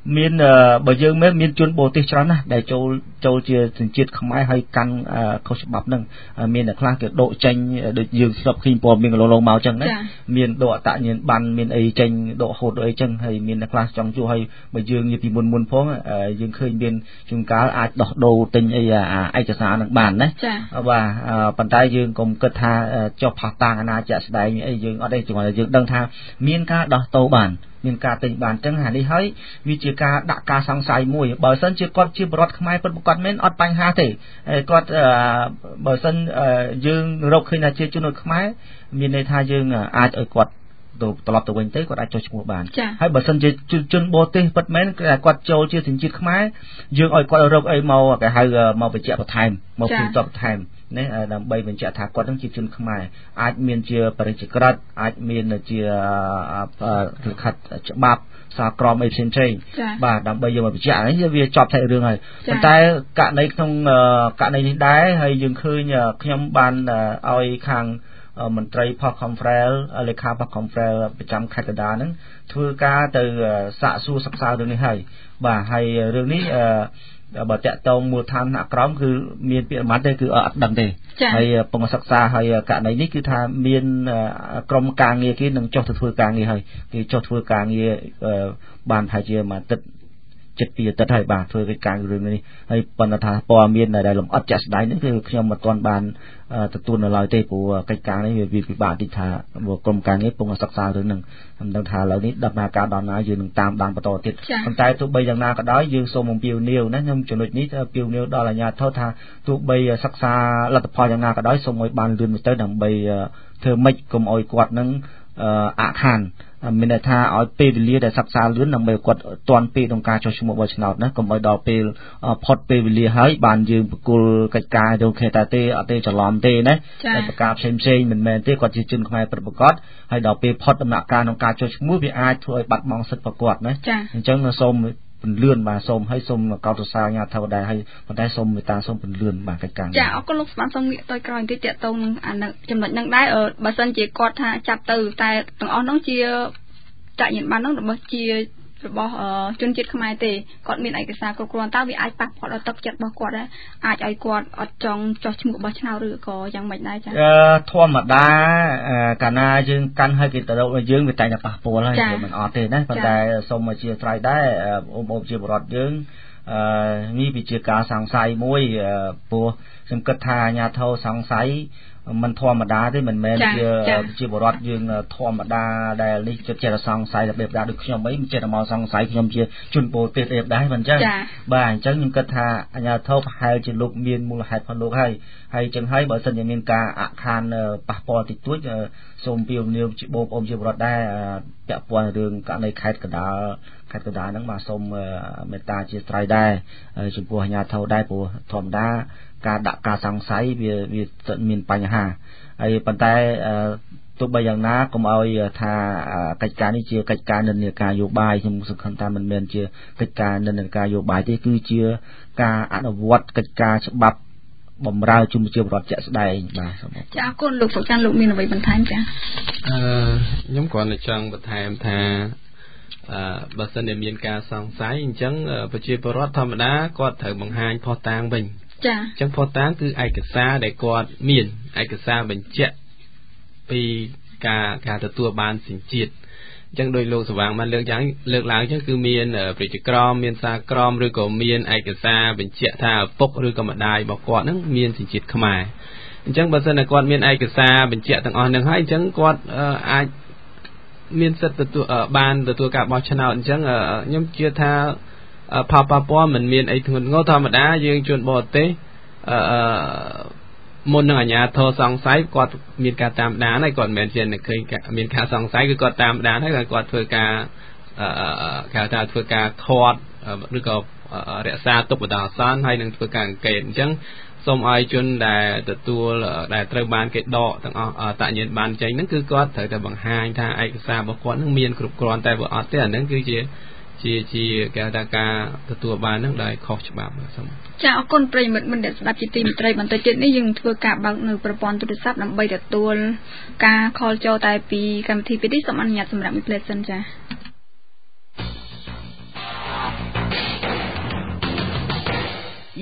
[SPEAKER 2] មានបើយើងមែនមានជនបរទេសច្រើនណាស់ដែលចូលចូលជាសញ្ជាតិខ្មែរហើយកាន់ខុសច្បាប់ហ្នឹងមានអ្នកខ្លះគេដកចេញដូចយើងស្រុកឃើញព័ត៌មានកន្លងឡងមកអញ្ចឹងណាមានដកអត្តញ្ញាណប័ណ្ណមានអីចេញដកហូតអីអញ្ចឹងហើយមានអ្នកខ្លះចង់ជួហើយបើយើងនិយាយពីមុនមុនផងយើងឃើញមានជួនកាលអាចដោះដូរទិញអីឯកសារហ្នឹងបានណាបាទប៉ុន្តែយើងកុំគិតថាចុះផាសតាងអាណាជាក់ស្ដែងអីយើងអត់ទេchúng taយើងដឹងថាមានការដោះដូរបានមានការទិញបានអញ្ចឹងអានេះហើយវាជាការដាក់ការសង្ស័យមួយបើសិនជាគាត់ជាបរិវត្តខ្មែរពិតប្រាកដមែនអត់បញ្ហាទេគាត់បើសិនយើងរកឃើញថាជាជនខ្មែរមានន័យថាយើងអាចឲ្យគាត់ទៅត្រឡប់ទៅវិញទៅគាត់អាចចុះឈ្មោះបានហើយបើសិនជាជនបរទេសពិតមែនគាត់ចូលជាសញ្ជាតិខ្មែរយើងឲ្យគាត់រកអីមកគេហៅមកបញ្ជាក់បន្ថែមមកពីតបបន្ថែមនេះដើម្បីបញ្ជាក់ថាគាត់នឹងជាជនខ្មែរអាចមានជាបរិយាក្រិតអាចមានជាលិខិតច្បាប់សារក្រមអីផ្សេងផ្សេងបាទដើម្បីយកមកបញ្ជាក់នេះវាចប់តែរឿងហើយប៉ុន្តែករណីក្នុងករណីនេះដែរហើយយើងឃើញខ្ញុំបានឲ្យខាងមន្ត្រីផកខំហ្វ្រែលលេខាផកខំហ្វ្រែលប្រចាំខេត្តកណ្ដាលហ្នឹងធ្វើការទៅសាកសួរសិក្សារឿងនេះហើយបាទហើយរឿងនេះបើតាក់ទងមូលដ្ឋានថ្នាក់ក្រោមគឺមានពាក្យមិនទេគឺអត់ដឹងទេហើយពងសិក្សាហើយករណីនេះគឺថាមានក្រុមការងារគេនឹងចុះទៅធ្វើការងារហើយគេចុះធ្វើការងារបានប្រហែលជាមួយអាទិត្យចិត្តពីអាទិត្យហើយបាទធ្វើកិច្ចការរឿងនេះហើយប៉ុន្តែថាព័ត៌មានដែលលម្អិតចាក់ស្ដែងនេះគឺខ្ញុំមិនទាន់បានទទួលនៅឡើយទេព្រោះកិច្ចការនេះវាពិបាកតិចថាក្រុមការងារពងសិក្សារឿងហ្នឹងខ្ញុំដឹងថាឥឡូវនេះដំណើរការដំណើរយើងនឹងតាមដានបន្តទៀតប៉ុន្តែទោះបីយ៉ាងណាក៏ដោយយើងសូមអំពាវនាវណាខ្ញុំចំណុចនេះអំពាវនាវដល់អាជ្ញាធរថាទោះបីសិក្សាលទ្ធផលយ៉ាងណាក៏ដោយសូមឲ្យបានលឿនទៅដើម្បីធ្វើម៉េចកុំឲ្យគាត់នឹងអាក់ខានមានន័យថាឲ្យពេលវេលាដែលសិក្សាលឿនដើម្បីគាត់ទាន់ពេលក្នុងការចុះឈ្មោះបោះឆ្នោតណាកុំឲ្យដល់ពេលផុតពេលវេលាហើយបានយើងបកគលកិច្ចការទៅខេតាទេអត់ទេច្រឡំទេណាតែប្រការផ្សេងផ្សេងមិនមែនទេគាត់ជាជនខ្មែរពិតប្រាកដហើយដល់ពេលផុតដំណាក់កាលក្នុងការចុះឈ្មោះវាអាចធ្វើឲ្យបាត់បង់សិទ្ធិរបស់គាត់ណាអញ្ចឹងសូមពន្លឿនបាទសូមឲ្យសូមកោតសរសើរអាជ្ញាធរដែរហើយប៉ុន្តែសូមមេត្តាសូមពន្លឿនបាទកិច្ចការ
[SPEAKER 1] ចាអរគុណលោកស្វានសូមងាកទៅក្រោយបន្តិចតាក់ទងនឹងអានឹងចំណុចហ្នឹងដែរបើសិនជាគាត់ថាចាប់ទៅតែទាំងអស់ហ្នឹងជាចាក់ញ៉ាំបានហ្នឹងរបស់ជារបស់ជនជាតិខ្មែរទេគាត់មានឯកសារគ្រប់គ្រាន់តើវាអាចប៉ះពាល់ដល់ទឹកចិត្តរបស់គាត់ដែរអាចឲ្យគាត់អត់ចង់ចោះឈ្មោះរបស់ឆ្នោតឬក៏យ៉ាងម៉េចដែរចា
[SPEAKER 2] អឺធម្មតាកាលណាយើងកាន់ឲ្យគេទៅរកយើងវាតែតែប៉ះពាល់ហើយវាមិនអត់ទេណាប៉ុន្តែសូមមកជាត្រៃដែរអ៊ំអ៊ំជាបរិវត្តយើងអឺនេះវាជាការសង្ស័យមួយព្រោះខ្ញុំគិតថាអាជ្ញាធរសង្ស័យមិនធម្មតាទេមិនមែនជាជាបរិវត្តយើងធម្មតាដែលនេះចិត្តចេះសង្ស័យរបៀបដែរដូចខ្ញុំអីមិនចេះតែមកសង្ស័យខ្ញុំជាជនបរទេសអីដែរមិនអញ្ចឹងបាទអញ្ចឹងខ្ញុំគិតថាអាជ្ញាធរប្រហែលជាលោកមានមូលហេតុផងលោកហើយហើយអញ្ចឹងហើយបើសិនជាមានការអខានប៉ះពាល់តិចតួចសូមពីជំនាញជាបងប្អូនជាបរិវត្តដែរពាក់ព័ន្ធរឿងករណីខេត្តកណ្ដាលខេត្តកណ្ដាលហ្នឹងបាទសូមមេត្តាជាស្រ័យដែរចំពោះអាជ្ញាធរដែរព្រោះធម្មតាការដាក់ការសង្ស័យវាវាមានបញ្ហាហើយប៉ុន្តែទោះបីយ៉ាងណាកុំឲ្យថាកិច្ចការនេះជាកិច្ចការនិន្នាការនយោបាយខ្ញុំសង្ឃឹមថាមិនមែនជាកិច្ចការនិន្នាការនយោបាយទេគឺជាការអនុវត្តកិច្ចការច្បាប់បំរើជុំជាបរដ្ឋជាក់ស្ដែងបាទសូមអរគុណ
[SPEAKER 1] ចាអរគុណលោកសុចាន់លោកមានអ្វីបន្ថែមចា
[SPEAKER 3] អឺខ្ញុំគ្រាន់តែចង់បន្ថែមថាអឺបើសិនជាមានការសង្ស័យអញ្ចឹងប្រជាពលរដ្ឋធម្មតាគាត់ត្រូវបង្ហាញភស្តុតាងវិញ
[SPEAKER 1] ចា
[SPEAKER 3] អញ្ចឹងភស្តុតាងគឺឯកសារដែលគាត់មានឯកសារបញ្ជាក់ពីការការទទួលបានសញ្ជាតិអញ្ចឹងដោយលោកសវាងបានលើកយ៉ាងលើកឡើងអញ្ចឹងគឺមានប្រជាក្រមមានសារក្រមឬក៏មានឯកសារបញ្ជាក់ថាឪពុកឬក៏ម្ដាយរបស់គាត់ហ្នឹងមានសញ្ជាតិខ្មែរអញ្ចឹងបើសិនតែគាត់មានឯកសារបញ្ជាក់ទាំងអស់ហ្នឹងហើយអញ្ចឹងគាត់អាចមានសិទ្ធិទទួលបានទទួលការបោះឆ្នោតអញ្ចឹងខ្ញុំជឿថាផលប៉ះពាល់មិនមានអីធ្ងន់ធ្ងរធម្មតាយើងជនបរទេសអឺមុននឹងអាជ្ញាធរសង្ស័យគាត់មានការតាមដានហើយគាត់មិនមែនជាអ្នកឃើញមានការសង្ស័យគឺគាត់តាមដានហើយគាត់ធ្វើការអឺគេហៅថាធ្វើការឃាត់ឬក៏រក្សាទុកបណ្ដោះអាសន្នហើយនឹងធ្វើការអង្កេតអញ្ចឹងសូមឲ្យជនដែលទទួលដែលត្រូវបានគេដកទាំងអស់អត្តញ្ញាណប័ណ្ណចេញហ្នឹងគឺគាត់ត្រូវតែបង្ហាញថាឯកសាររបស់គាត់ហ្នឹងមានគ្រប់គ្រាន់តែបើអត់ទេអាហ្នឹងគឺជាជាជាគេហៅថាការទទួលបានហ្នឹងដែលខុសច្បាប់សូម
[SPEAKER 1] ចាអរគុណប្រិយមិត្តមិនដែលស្ដាប់ជាទីមេត្រីបន្តិចទៀតនេះយើងធ្វើការបើកនៅប្រព័ន្ធទូរស័ព្ទដើម្បីទទួលការខលចូលតែពីកម្មវិធីពីនេះសូមអនុញ្ញាតសម្រាប់មីផ្លេសិនចា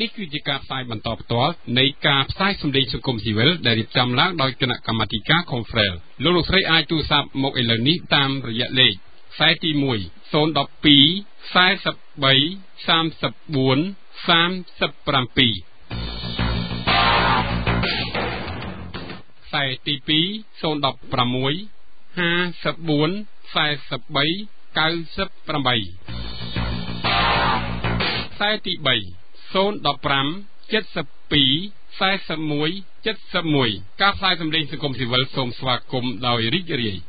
[SPEAKER 3] នេះគឺជាការផ្សាយបន្តផ្ទាល់នៃការផ្សាយសម្លេងសង្គមស៊ីវិលដែលរៀបចំឡើងដោយគណៈកម្មាធិការ Confrel លោកលោកស្រីអាចទូរស័ព្ទមកឥឡូវនេះតាមរយៈលេខខ្សែទី1 012 43 34 37ខ្សែទី2 016 54 43 98ខ្សែទី3 015 72 41 71ការផ្សាយសម្លេងសង្គមស៊ីវិលសូមស្វាគមន៍ដោយរីករាយ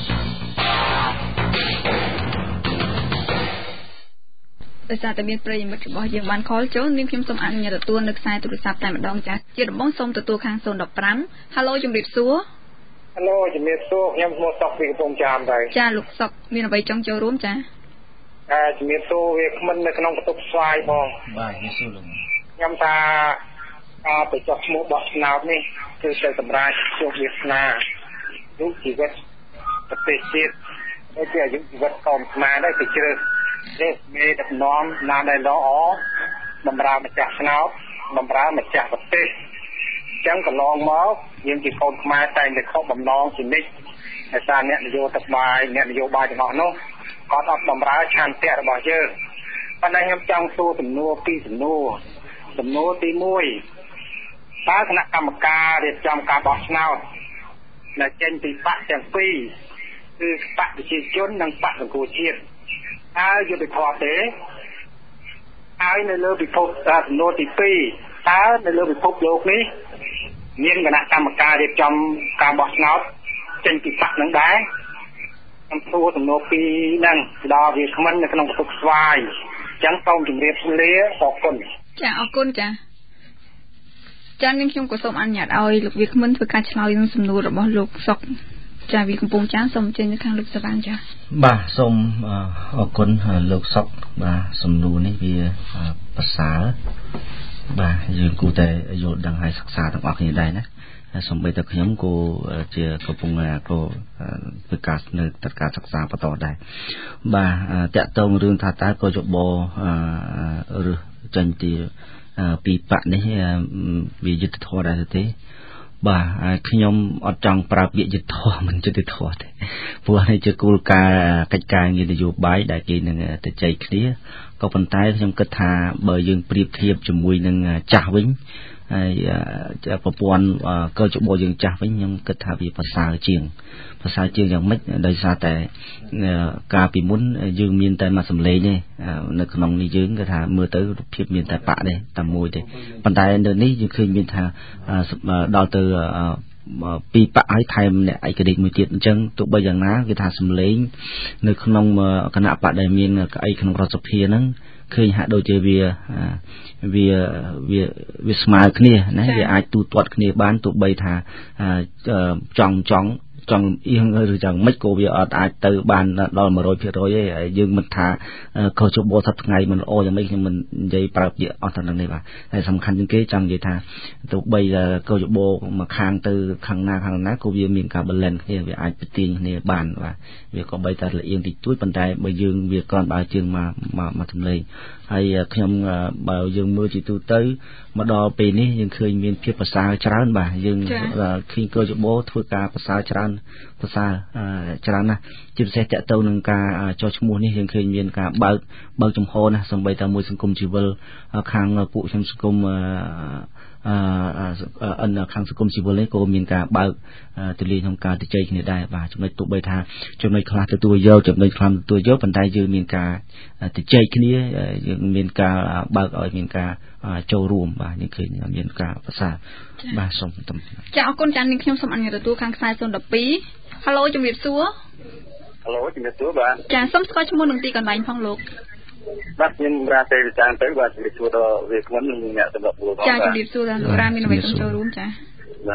[SPEAKER 1] ដោយសារតែមានប្រិយមិត្តរបស់យើងបានខលចូលនាងខ្ញុំសូមអនុញ្ញាតទទួលនៅខ្សែទូរស័ព្ទតែម្ដងចាស់ជាដំបូងសូមទទួលខាង015 Halo ជំរាបសួរ
[SPEAKER 4] Halo ជំរាបសួរខ្ញុំឈ្មោះសុកពីកំពង់ចាមដែរ
[SPEAKER 1] ចាលោកសុកមានអ្វីចង់ចូលរួមចា
[SPEAKER 4] អឺជំរាបសួរវាគ្មិននៅក្នុងបន្ទប់ស្វាយបង
[SPEAKER 2] បាទជំរាបសួរលោក
[SPEAKER 4] ខ្ញុំថាអឺទៅចុះឈ្មោះបោះឆ្នោតនេះគឺទៅសម្រាប់ជោគវាសនាយុគជីវិតប្រទេសជាតិដូចជាអាយុជីវិតកូនខ្មែរដែរទៅជ្រើសនេះមេដឹកនាំណាដែលល្អបំរើម្ចាស់ឆ្នោតបំរើម្ចាស់ប្រទេសអញ្ចឹងកន្លងមកយើងជាកូនខ្មែរតែងតែខកបំណងជានិច្ចដោយសារអ្នកនយោបាយអ្នកនយោបាយទាំងអស់នោះគាត់អត់បំរើឆន្ទៈរបស់យើងប៉ុន្តែខ្ញុំចង់សួរសំណួរពីរសំណួរសំណួរទី1តើគណៈកម្មការរៀបចំការបោះឆ្នោតដែលចេញពីបកទាំងពីរគឺបកប្រជាជននិងបកសង្គ្រោះជាតិតើយុត្តិធម៌ទេហើយនៅលើពិភពសំណួរទី2តើនៅលើពិភពលោកនេះមានគណៈកម្មការរៀបចំការបោះឆ្នោតចេញពីបកនឹងដែរខ្ញុំសួរសំណួរពីរហ្នឹងដល់វាគ្មិននៅក្នុងបន្ទប់ស្វាយអញ្ចឹងសូមជម្រាបលាអរគុណ
[SPEAKER 1] ចាអរគុណចាចានាងខ្ញុំក៏សូមអនុញ្ញាតឲ្យលោកវាគ្មិនធ្វើការឆ្លើយនឹងសំណួររបស់លោកសុកចាវាកំពុងចាសូមអញ្ជើញទៅខាងលោកសវណ្ណចា
[SPEAKER 2] បាទសូមអរគុណលោកសុកបាទសំណួរនេះវាប្រសើរបាទយើងគួរតែយល់ដឹងហើយសិក្សាទាំងអស់គ្នាដែរណាសូម្បីតែខ្ញុំក៏ជាកំពុងក៏ធ្វើការនៅទឹកការសិក្សាបន្តដែរបាទតកតងរឿងថាតើក៏យោបល់ឬចេញទីពីបកនេះវាយុទ្ធធម៌ដែរទេបាទខ្ញុំអត់ចង់ប្រើពាក្យយុទ្ធធម៌មិនយុទ្ធធម៌ទេព្រោះនេះជាគោលការណ៍កិច្ចការងារនយោបាយដែលគេនឹងទៅចែកគ្នាក៏ប៉ុន្តែខ្ញុំគិតថាបើយើងប្រៀបធៀបជាមួយនឹងចាស់វិញហើយប្រព័ន្ធកោជបយើងចាស់វិញខ្ញុំគិតថាវាប្រសើរជាងប្រសើរជាងយ៉ាងម៉េចដោយសារតែការពីមុនយើងមានតែមួយសម្លេងទេនៅក្នុងនេះយើងគេថាមើលទៅរូបភាពមានតែបកទេតែមួយទេប៉ុន្តែនៅនេះយើងឃើញមានថាដល់ទៅពីបកឲ្យថែមអ្នកឯករាជ្យមួយទៀតអញ្ចឹងទោះបីយ៉ាងណាគេថាសម្លេងនៅក្នុងគណៈបកដែលមានកៅអីក្នុងរដ្ឋសភាហ្នឹងឃើញហាក់ដូចជាវាវាវាវាស្មើគ្នាណាវាអាចទូទាត់គ្នាបានទោះបីថាចង់ចង់ចង់អៀងឬយ៉ាងម៉េចក៏វាអត់អាចទៅបានដល់ một trăm phần trăm ទេហើយយើងមិនថាខុសជបសប្តាហ៍ថ្ងៃមិនល្អយ៉ាងម៉េចខ្ញុំមិននិយាយប្រើពាក្យអស់ទៅនឹងនេះបាទហើយសំខាន់ជាងគេចង់និយាយថាទោះបីកោជបមកខាងទៅខាងណាខាងណាក៏វាមានការ balance គ្នាវាអាចប្រទាញគ្នាបានបាទវាក៏បីតែលៀងតិចតួចប៉ុន្តែបើយើងវាគ្រាន់បើជើងមកមកសម្លេងហើយខ្ញុំបើយើងមើលជាទូទៅមកដល់ពេលនេះយើងឃើញមានភាពប្រសើរច្រើនបាទយើងឃើញកោជបធ្វើការប្រសើរច្រើនប្រសើរច្រើនណាស់ជាពិសេសតកតទៅនឹងការចោះឈ្មោះនេះយើងឃើញមានការបើកបើកចំហណាសម្បីតែមួយសង្គមជីវិលខាងពួកខ្ញុំសង្គមអឺអឺខាងសង្គមស៊ីវិលនេះក៏មានការបើកទលាយក្នុងការទៅជ័យគ្នាដែរបាទចំណុចទោះបីថាចំណុចខ្លះទទួលយកចំណុចខ្លះទទួលយកប៉ុន្តែយើងមានការទៅជ័យគ្នាយើងមានការបើកឲ្យមានការចូលរួមបាទយើងឃើញមានការប្រសាបាទសូម
[SPEAKER 1] ចាអរគុណចានាងខ្ញុំសូមអនុញ្ញាតទទួលខាងខ្សែศูนย์ một hai ហៅឡូជំរាបសួរ
[SPEAKER 4] ហៅឡូជំរាបសួរបាទ
[SPEAKER 1] ចាសូមស្គាល់ឈ្មោះនិងទីកន្លែងផងលោក
[SPEAKER 4] បាទខ្ញុំរាទេវិចារទៅបាទជំរាបសួរដល់វាគ្មិននិងអ្នកសម្រាប់ពលចា
[SPEAKER 1] ជំរាបសួរដល់លោករាមានអ្វីចង់ចូលរួមចា
[SPEAKER 4] បាទ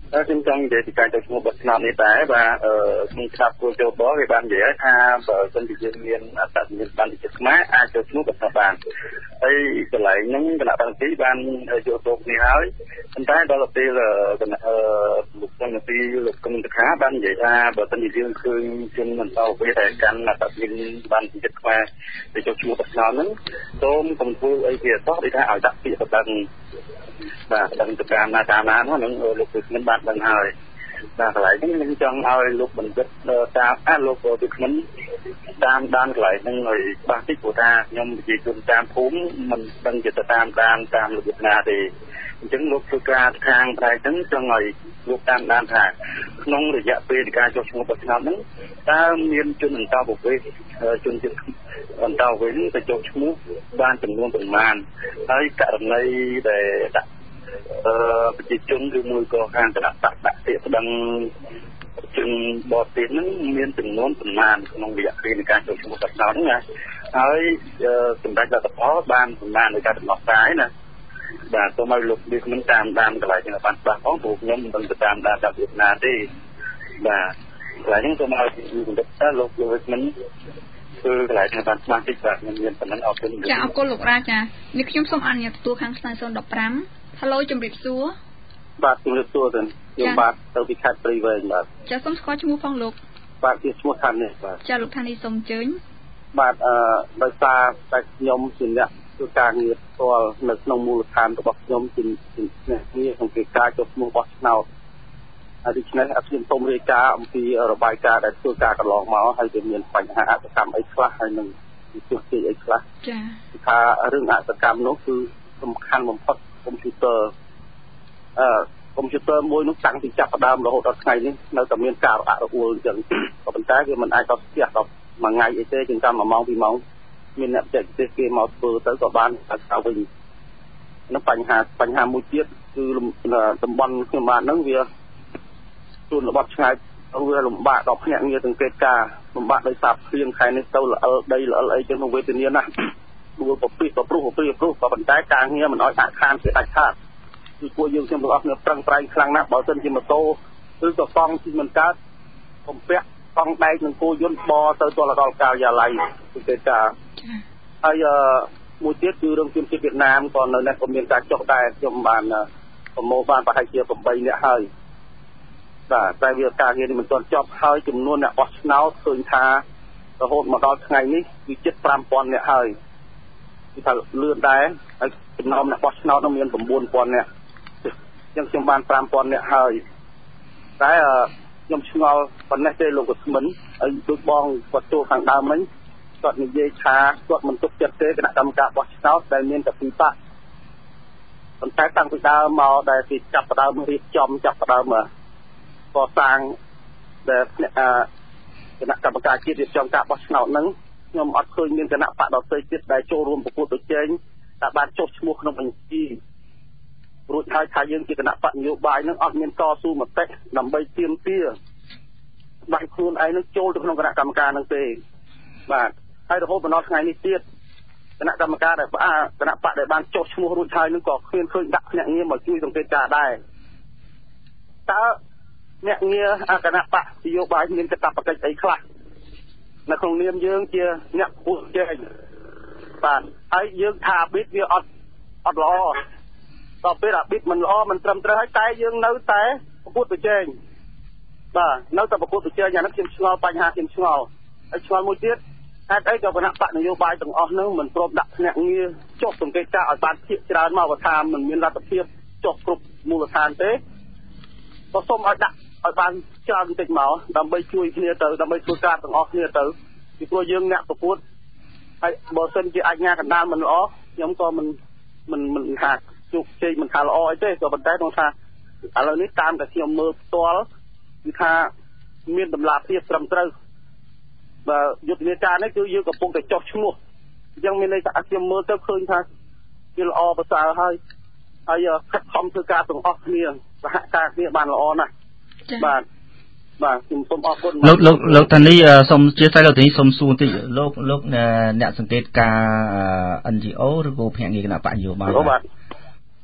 [SPEAKER 4] អឺខ្ញុំចង់និយាយពីការចូលឈ្មោះបោះឆ្នោតនេះដែរបាទអឺខ្ញុំស្ដាប់គូចូលបោះគេបាននិយាយថាបើសិនជាយើងមានអត្តសញ្ញាណបណ្ឌិតខ្មែរអាចចូលឈ្មោះបោះឆ្នោតបានហើយកន្លែងហ្នឹងគណៈបព្វជិបានយកទៅគ្នាហើយប៉ុន្តែដល់ពេលគណៈអឺលោកគណៈពីលោកកុំតខាបាននិយាយថាបើសិនជាយើងឃើញជនមិនតវេតែកាន់អត្តសញ្ញាណបណ្ឌិតខ្មែរទៅចូលឈ្មោះបោះឆ្នោតហ្នឹងសូមកុំធ្វើអីគេអត់ដូចថាឲ្យដាក់ពាក្យបដិងបាទដឹងទៅតាមណាតាមណាហ្នឹងលោកគឺមិនបានដឹងហើយបាទកន្លែងនេះខ្ញុំចង់ឲ្យលោកបណ្ឌិតតាមអាលោកគឺមិនតាមដានកន្លែងហ្នឹងឲ្យច្បាស់តិចព្រោះថាខ្ញុំប្រជាជនតាមភូមិមិនដឹងជាទៅតាមដានតាមរបៀបណាទេអញ្ចឹងលោកធ្វើការខាងផ្នែកហ្នឹងចង់ឲ្យលោកតាមដានថាក្នុងរយៈពេលនៃការចុះឈ្មោះបោះឆ្នោតហ្នឹងតើមានជនអន្តោប្រវេសន៍ជនជាតិអន្តោប្រវេសន៍ទៅចុះឈ្មោះបានចំនួនប្រមាណហើយករណីដែលដាក់អឺប្រជាជនឬមួយក៏ខាងគណៈបកដាក់ពាក្យប្តឹងជនបរទេសហ្នឹងមានចំនួនប្រមាណក្នុងរយៈពេលនៃការចូលឈ្មោះបោះឆ្នោតហ្នឹងណាហើយសម្ដេចរដ្ឋបាលបានប្រមាណនៃការដំណោះស្រាយណាបាទសូមឲ្យលោកនេះមិនតាមដានកន្លែងនេះបានច្បាស់ផងព្រោះខ្ញុំមិនទៅតាមដានតាមវិណាទេបាទកន្លែងនេះសូមឲ្យបណ្ឌិតថាលោកលោកមិនគឺកន្លែងនេះបានច្បាស់តិចបាទខ្ញុំមានប៉ុណ្ណឹងអរគុណ
[SPEAKER 1] ចាអរគុណលោករាចានេះខ្ញុំសូមអនុញ្ញាតទទួលខាងខ្សែศูนย์ một năm Hello ជំរាបសួរ
[SPEAKER 4] បាទជំរាបសួរទៅខ្ញុំបាទទៅពីខេត្តព្រៃវែងបាទ
[SPEAKER 1] ចាសូមស្គាល់ឈ្មោះផងលោក
[SPEAKER 4] បាទជាឈ្មោះឋាននេះបាទ
[SPEAKER 1] ចាលោកឋាននេះសូមអញ្ជើញ
[SPEAKER 4] បាទអឺដោយសារតែខ្ញុំជាអ្នកធ្វើការងារផ្ទាល់នៅក្នុងមូលដ្ឋានរបស់ខ្ញុំជាអ្នកងារក្នុងកិច្ចការចុះឈ្មោះបោះឆ្នោតហើយដូច្នេះអត់ខ្ញុំសូមរាយការណ៍អំពីរបាយការណ៍ដែលធ្វើការកន្លងមកហើយវាមានបញ្ហាអសកម្មអីខ្លះហើយនឹងវិទ្យាសាស្ត្រអីខ្លះ
[SPEAKER 1] ចា៎
[SPEAKER 4] ថារឿងអសកម្មនោះគឺសំខាន់បំផុតកុំព្យូទ័រអឺកុំព្យូទ័រមួយនោះតាំងពីចាប់ផ្ដើមរហូតដល់ថ្ងៃនេះនៅតែមានការរអាក់រអួលអញ្ចឹងក៏ប៉ុន្តែវាមិនអាចដល់ផ្ទះដល់មួយថ្ងៃអីទេជាងតាមមួយម៉ោងពីរម៉ោងមានអ្នកបច្ចេកទេសគេមកធ្វើទៅក៏បានទៅវិញនោះបញ្ហាបញ្ហាមួយទៀតគឺតំបន់ខ្ញុំបានហ្នឹងវាជួនរបត់ឆ្ងាយវាលំបាកដល់ភ្នាក់ងារទាំងកិច្ចការលំបាកដោយសារភ្លៀងខែនេះទៅល្អិលដីល្អិលអីចឹងក្នុងវេទនាណាស់ដួលប្រពីប្រព្រោះប្រព្រោះក៏ប៉ុន្តែការងារមិនអោយដាក់ខានជាដាច់ខាតគឺពួកយើងខ្ញុំទាំងអស់គ្នាប្រឹងប្រែងខ្លាំងណាស់បើសិនជាម៉ូតូឬក៏កង់ជិះមិនកើតបំពាក់កង់ដែកនឹងគោយន្តបទៅទល់ដល់ការិយាល័យគឺកិច្ចការហើយមួយទៀតគឺរឿងជនជាតិវៀតណាមក៏នៅនេះក៏មានការចុះដែរខ្ញុំបានប្រមូលបានប្រហែលជា8នាក់ហើយបាទតែវាការងារនេះមិនទាន់ចប់ហើយចំនួនអ្នកបោះឆ្នោតឃើញថារហូតមកដល់ថ្ងៃនេះគឺជិត5ពាន់នាក់ហើយគឺថាលឿនដែរហើយចំណោមអ្នកបោះឆ្នោតនោះមាន9ពាន់នាក់អញ្ចឹងខ្ញុំបាន5ពាន់នាក់ហើយតែខ្ញុំឆ្ងល់ប៉ុណ្ណេះទេលោកកស្មិនហើយដូចបងគាត់ចូលខាងដើមមិញគាត់និយាយថាគាត់មិនទុកចិត្តទេគណៈកម្មការបោះឆ្នោតដែលមានតែពីរប៉ាក់ប៉ុន្តែតាំងពីដើមមកដែលគេចាប់ផ្ដើមរៀបចំចាប់ផ្ដើមកសាងដែលគណៈកម្មការជាតិរៀបចំការបោះឆ្នោតហ្នឹងខ្ញុំអត់ឃើញមានគណៈបកដទៃទៀតដែលចូលរួមប្រកួតប្រជែងតែបានចុះឈ្មោះក្នុងបញ្ជីរួចហើយថាយើងជាគណៈបកនយោបាយហ្នឹងអត់មានតស៊ូមតិដើម្បីទាមទារបាញ់ខ្លួនឯងនឹងចូលទៅក្នុងគណៈកម្មការហ្នឹងទេបាទហើយរហូតដល់ថ្ងៃនេះទៀតគណៈកម្មការដែលគណៈបកដែលបានចុះឈ្មោះរួចហើយហ្នឹងក៏គ្មានឃើញដាក់ភ្នាក់ងារមកជួយសង្កេតការណ៍ដែរតើអ្នកងារគណៈបកនយោបាយមានកាតព្វកិច្ចអីខ្លះនៅក្នុងនាមយើងជាអ្នកពុះជែងបាទហើយយើងថាអាប៊ីតវាអត់អត់ល្អដល់ពេលអាប៊ីតមិនល្អមិនត្រឹមត្រូវហើយតែយើងនៅតែប្រកួតប្រជែងបាទនៅតែប្រកួតប្រជែងអានេះខ្ញុំឆ្ងល់បញ្ហាខ្ញុំឆ្ងល់ហើយឆ្ងល់មួយទៀតហេតុអីក៏គណៈបកនយោបាយទាំងអស់នោះមិនព្រមដាក់ភ្នាក់ងារចុះសង្កេតការណ៍ឲ្យបានភាគច្រើនមកថាមិនមានលទ្ធភាពចុះគ្រប់មូលដ្ឋានទេក៏សូមឲ្យដាក់ឲ្យបានច្រើនបន្តិចមកដើម្បីជួយគ្នាទៅដើម្បីធ្វើការទាំងអស់គ្នាទៅពីព្រោះយើងអ្នកប្រកួតហើយបើសិនជាអាចញាកណ្ដាលមិនល្អខ្ញុំក៏មិនមិនមិនថាជោគជ័យមិនថាល្អអីទេក៏ប៉ុន្តែខ្ញុំថាឥឡូវនេះតាមតែខ្ញុំមើលផ្ទាល់គឺថាមានតម្លាភាពត្រឹមត្រូវបើយុទ្ធនាការនេះគឺយើងកំពុងតែចុះឈ្មោះអញ្ចឹងមានន័យថាខ្ញុំមើលទៅឃើញថាវាល្អប្រសើរហើយហើយខិតខំធ្វើការទាំងអស់គ្នាសហការគ្នាបានល្អណាស់បាទបាទខ្ញុំសូមអរគុណ
[SPEAKER 2] លោកលោកលោកតានីសូមជាស្ដីលោកតានីសូមសួរបន្តិចលោកលោកអ្នកសង្កេតការ เอ็น จี អូ ឬក៏ភ្នាក់ងារគណៈបកនយោបាយ
[SPEAKER 4] បាទ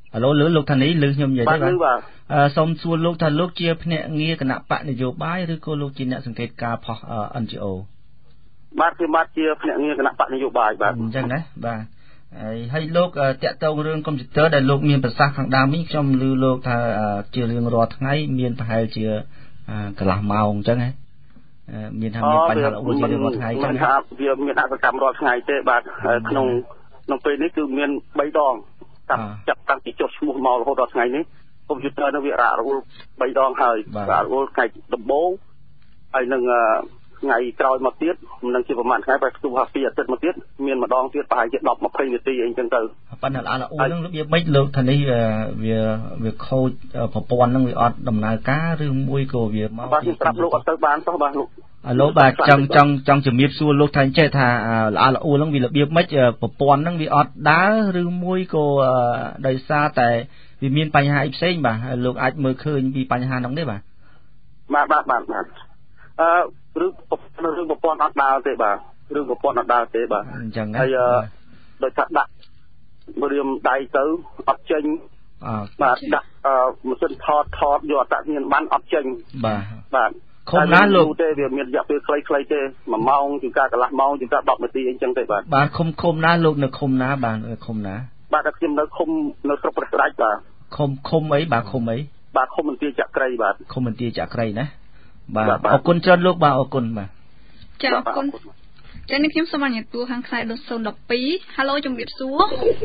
[SPEAKER 2] Alo lứa lục thành ý lứa nhầm vậy đấy bạn. À, xong xuôi lục thành lục chia phê nghe cái nạp bạn này vô bái rồi cô lục chia nạp sang kết ca phó en giê ô.
[SPEAKER 5] Bát thì bát chia phê nghe cái nạp bạn này vô bái bạn.
[SPEAKER 2] Chẳng đấy bà. Hay lục tẹt tông rương computer để lục miền Bắc khang đam ý trong lứa lục thà chia rương rọt ngay miền Thái chia cả làm màu chẳng ấy. Miền Nam miền Bắc là ủa chia rương rọt ngay chẳng ấy.
[SPEAKER 5] Vì miền Nam cầm rọt ngay thế bạn. Nông nông phê này cứ miền bay đòn. Tập chặt tăng chỉ cho mua màu hồ đọt ngày ní computer nó bị rã rồi bay đòn hơi rã rồi ngày đập bố ai nâng ngày trôi một tiết nâng chỉประมาณngày phải tu học tiết một tiết miền mà đòn tiết phải chỉ đọc một phây ti anh chân từ
[SPEAKER 2] ปัญหาละอู้នឹងវាបិចលោកថានេះវាវាខូចប្រព័ន្ធនឹងវាអត់ដំណើរការឬមួយក៏វាមក
[SPEAKER 5] បាទខ្ញុំប្រាប់លោកអត់ទៅបានសោះបាទលោក
[SPEAKER 2] អាលោកបាទចង់ចង់ចង់ជំរាបសួរលោកថាចេះថាល្អល្អូនឹងវារបៀបម៉េចប្រព័ន្ធនឹងវាអត់ដើរឬមួយក៏ដោយសារតែវាមានបញ្ហាអីផ្សេងបាទលោកអាចមើលឃើញពីបញ្ហានោះទេបាទ
[SPEAKER 5] បាទបាទបាទបាទអឺរឿងរឿងប្រព័ន្ធអត់ដើរទេបាទរឿងប្រព័ន្ធអត់ដើរទេបាទ
[SPEAKER 2] អញ្ចឹង
[SPEAKER 5] ហើយដោយថាដាក់រៀមដៃទៅអត់ចេញបាទដាក់ម៉ាស៊ីនថតថតយកអត្តសញ្ញាណប័ណ្ណអត់ចេញ
[SPEAKER 2] បាទ
[SPEAKER 5] បាទ
[SPEAKER 2] ខុំណាលោក
[SPEAKER 5] ទេវាមានរយៈពេលខ្លីៗទេមួយម៉ោងជាងការកន្លះម៉ោងជាងការដប់នាទីអីចឹងទេបាទ
[SPEAKER 2] បាទខុំខុំណាលោកនៅខុំណាបាទខុំណា
[SPEAKER 5] បាទខ្ញុំនៅខុំនៅស្រុកព្រះស្ដេចបាទ
[SPEAKER 2] ខុំខុំអីបាទខុំអី
[SPEAKER 5] បាទខុំមន្ទីរចក្រីបាទ
[SPEAKER 2] ខុំមន្ទីរចក្រីណាបាទអរគុណច្រើនលោកបាទអរគុណបាទ
[SPEAKER 1] ចាអរគុណចានេះខ្ញុំសូមអញ្ជើញទូខាងខ្សែដូចศูนย์ một hai ហាឡូជំរាបសួរ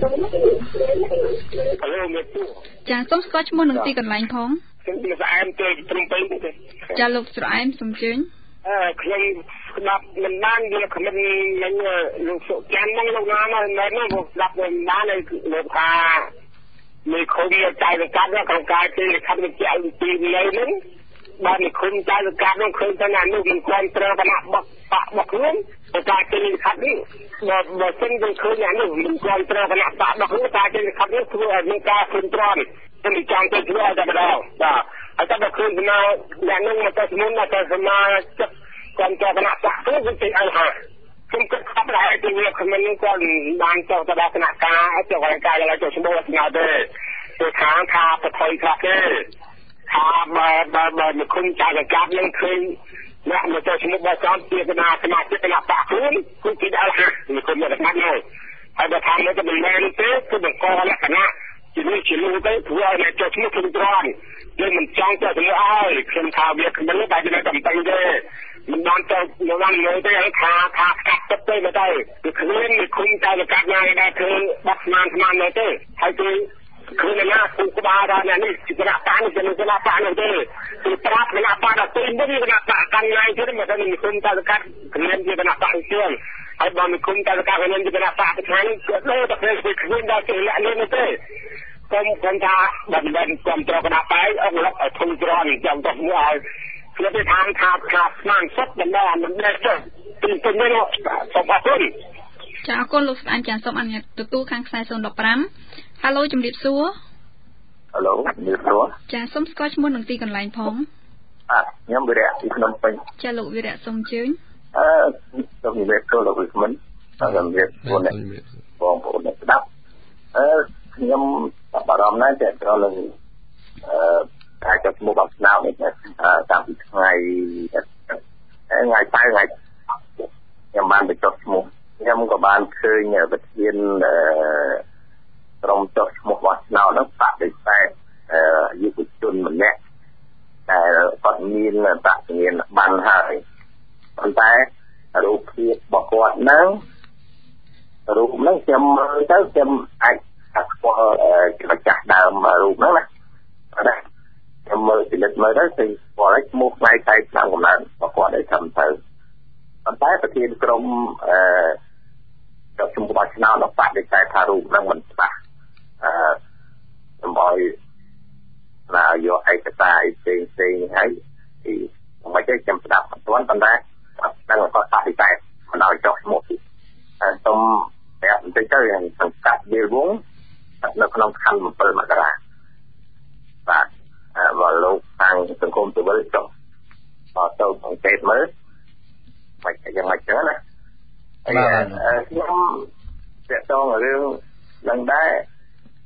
[SPEAKER 4] ហាឡូមេទូ
[SPEAKER 1] ចាសូមស្គាល់ឈ្មោះនឹងទីកន្លែងផង
[SPEAKER 4] ខ្ញុំស្រែមទៅត្រឹមពេញទេ
[SPEAKER 1] ចាលោកស្រែមសូមជើញ
[SPEAKER 4] អឺខ្ញុំស្ដាប់មិនបានវាគ្មិននឹងលោកសុចាន់ហ្នឹងលោកណាមកមែនមកស្ដាប់មិនបានឯលោកថាមានខុសវាចៃទៅកាត់ក្នុងការទីខិតវិទ្យាទីលើហ្នឹងបានមានគុណចៅកាត់នោះឃើញថានោះមិនគ្រប់ត្រូវគណៈបកបកបកខ្លួនតែការទីខិតនេះបើបើសិនទៅឃើញអានោះមិនគ្រប់ត្រូវគណៈបកបកខ្លួនតែទីខិតនេះធ្វើឲ្យមានការឃើញត្រង់ខ្ញុំចង់ទៅធ្វើឲ្យតែម្ដងបាទហើយតែបើឃើញថាយ៉ាងនោះមកទៅមុនមកទៅសមាជិកគ្រប់ត្រូវគណៈបកខ្លួនវាទៅឲ្យហាខ្ញុំគិតថាប្រហែលជាវាគ្មិននឹងគាត់បានចុះទៅដល់គណៈការចុះកន្លែងការឡើងចុះឈ្មោះស្នាទេទៅខាងថាប្រថុយខ្លះទេថាបើបើបើមកគុំចាក់កាប់នឹងឃើញអ្នកមកចុះឈ្មោះបើចង់ជាគណៈសមាជិកគណៈបកខ្លួនគឺគេដល់ហាមកគុំមកកាត់នោះហើយបើថាមកទៅមិនមែនទេគឺបង្កលក្ខណៈជានេះជានោះទៅធ្វើឲ្យអ្នកចុះឈ្មោះខ្លួនត្រង់យើងមិនចង់ទៅធ្វើឲ្យខ្ញុំថាវាគ្មិនតែនៅតំបន់ទេមិនបានទៅមកបានមើលទេឲ្យថាថាកាត់ទឹកទៅមកទៅគឺគ្មានគុំចាក់កាប់ណាដែលធ្វើបាត់ស្មានស្មានទៅទេហើយគឺគឺណាគូក្បាលដល់នេះគណៈបានេះជាគណៈបានោះទេគឺប្រាប់គណៈបាដល់ទីនេះគណៈបាកាន់ណាយទៅមកដល់និគមតើកាត់គ្មានជាគណៈបាជាហើយបើនិគមតើកាត់គ្មានជាគណៈបាទៅខាងគឺលើតែពេលគឺគ្មានដល់ជាលក្ខណៈនេះទេគុំគុំថាបណ្ដឹងគ្រប់ត្រគណៈបាអត់លក់ឲ្យធំច្រនចាំទៅមកឲ្យគឺទៅខាងថាថាស្មានសុទ្ធបណ្ដឹងមិនដែរចុះទីទៅនេះសូមអរគុណ
[SPEAKER 1] ចាអរគុណលោកស្ដានចាសូមអនុញ្ញាតទទួលខាងខ្សែศูนย์ một nămហាឡូជំរាបសួរ
[SPEAKER 5] ហាឡូជំរាបសួរ
[SPEAKER 1] ចាសូមស្គាល់ឈ្មោះនឹងទីកន្លែងផង
[SPEAKER 5] អ่ะខ្ញុំវិរៈពីភ្នំពេញ
[SPEAKER 1] ចាលោកវិរៈសូមជើញ
[SPEAKER 5] អឺសូមជំរាបសួរលោកវិក្កាមិនសូមជំរាបសួរអ្នកបងប្អូនអ្នកស្ដាប់អឺខ្ញុំបារម្ភណាស់តែត្រូវនឹងអឺការចុះឈ្មោះបោះឆ្នោតនេះតាំងពីថ្ងៃថ្ងៃតែថ្ងៃខ្ញុំបានទៅចុះឈ្មោះខ្ញុំក៏បានឃើញវិធានអឺក្រុមចុះឈ្មោះបោះឆ្នោតនោះបដិសេធយុវជនម្នាក់ដែលគាត់មានបទញ្ញាណប័ណ្ណហើយប៉ុន្តែរូបភាពរបស់គាត់ហ្នឹងរូបហ្នឹងខ្ញុំមើលទៅខ្ញុំអាចអាចស្គាល់ម្ចាស់ដើមរូបហ្នឹងណាណាខ្ញុំមើលពិនិត្យមើលទៅគឺស្គាល់ឈ្មោះថ្ងៃខែឆ្នាំកំណើតរបស់គាត់ឲ្យធំទៅប៉ុន្តែប្រធានក្រុមអឺចុះឈ្មោះបោះឆ្នោតបដិសេធថារូបហ្នឹងមិនច្បាស់អឺដើម្បីណាយកឯកសារផ្សេងផ្សេងហើយទីមិនចេះចាំស្ដាប់អត់ទាន់ប៉ុន្តែដឹងគាត់បដិសេធមិនឲ្យចុះឈ្មោះទីហើយសូមប្រាប់បន្តិចទៅសង្កាត់វាលវងនៅក្នុងខណ្ឌbảyមករាបាទបើលោកខាងសង្គមស៊ីវិលចុះមកទៅសង្កេតមើលមិនយ៉ាងម៉េចចឹងណាហើយខ្ញុំតើតងរឿងនឹងដែរ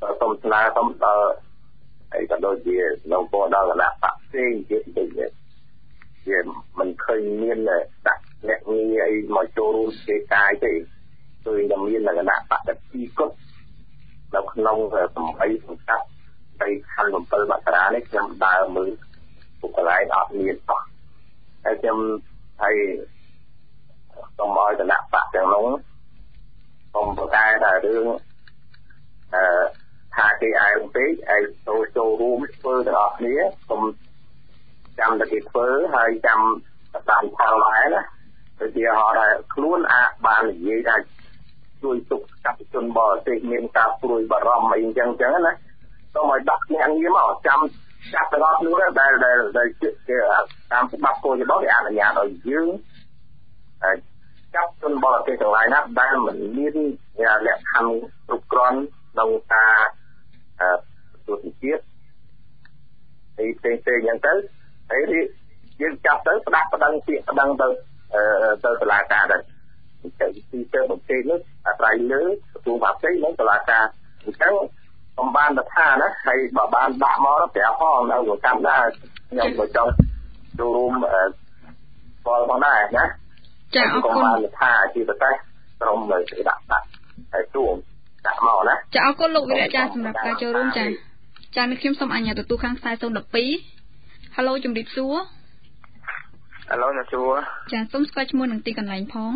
[SPEAKER 5] សូមស្នើសូមដល់ហើយក៏ដូចជាលោកពរដល់គណៈបកផ្សេងទៀតទៅជាមិនឃើញមានដាក់អ្នកងារអីមកចូលរួមជាកាយទេគឺតែមានគណៈបកទីគត់នៅក្នុងសម្ដីសង្កាត់ដីខណ្ឌbảyមករានេះខ្ញុំដើរមើលពុកកន្លែងអត់មានអស់ហើយខ្ញុំហើយសូមឲ្យគណៈបកទាំងនោះសូមប្រកាសថារឿងអឺថាគេអាយពេកឲ្យចូលចូលរួមធ្វើទាំងអស់គ្នាសូមចាំតែគេធ្វើហើយចាំតាមផលដែរណាទៅជាហោថាខ្លួនអាចបាននិយាយថាជួយទុកកសិជនបរទេសមានការព្រួយបារម្ភអីអញ្ចឹងអញ្ចឹងណាសូមឲ្យដាក់អ្នកងារមកចាំចាប់ទាំងអស់គ្នាដែលដែលគេតាមច្បាប់គោលច្បាប់គេអនុញ្ញាតឲ្យយើងចាប់ជនបរទេសទាំងឡាយណាដែលមិនមានលក្ខខណ្ឌគ្រប់គ្រាន់ក្នុងការអឺទទួលជាតិហើយផ្សេងផ្សេងអញ្ចឹងទៅហើយយើងចាប់ទៅផ្ដាច់ប្តឹងពាក្យប្តឹងទៅទៅតុលាការដែរទៅទីទៅប្រទេសនោះអាស្រ័យលើក្រសួងបាផ្ទៃនិងតុលាការអញ្ចឹងខ្ញុំបានថាណាហើយបើបានដាក់មកប្រាប់ផងនៅកម្មដែរខ្ញុំក៏ចង់ចូលរួមពលផងដែរណា
[SPEAKER 1] ចាអរគុណ
[SPEAKER 5] បានថាជាប្រទេសក្រុមនៅដាក់ដាក់ហើយទួងដាក់មកណា
[SPEAKER 1] ចាអរគុណលោកវិរៈចាសម្រាប់ការចូលរួមចាចានេះខ្ញុំសូមអញ្ញាតទទួលខាងខ្សែศูนย์một hai ហៅជំរាបសួរ
[SPEAKER 5] ហៅអ្នកសួរ
[SPEAKER 1] ចាសូមស្គាល់ឈ្មោះនិងទីកន្លែងផង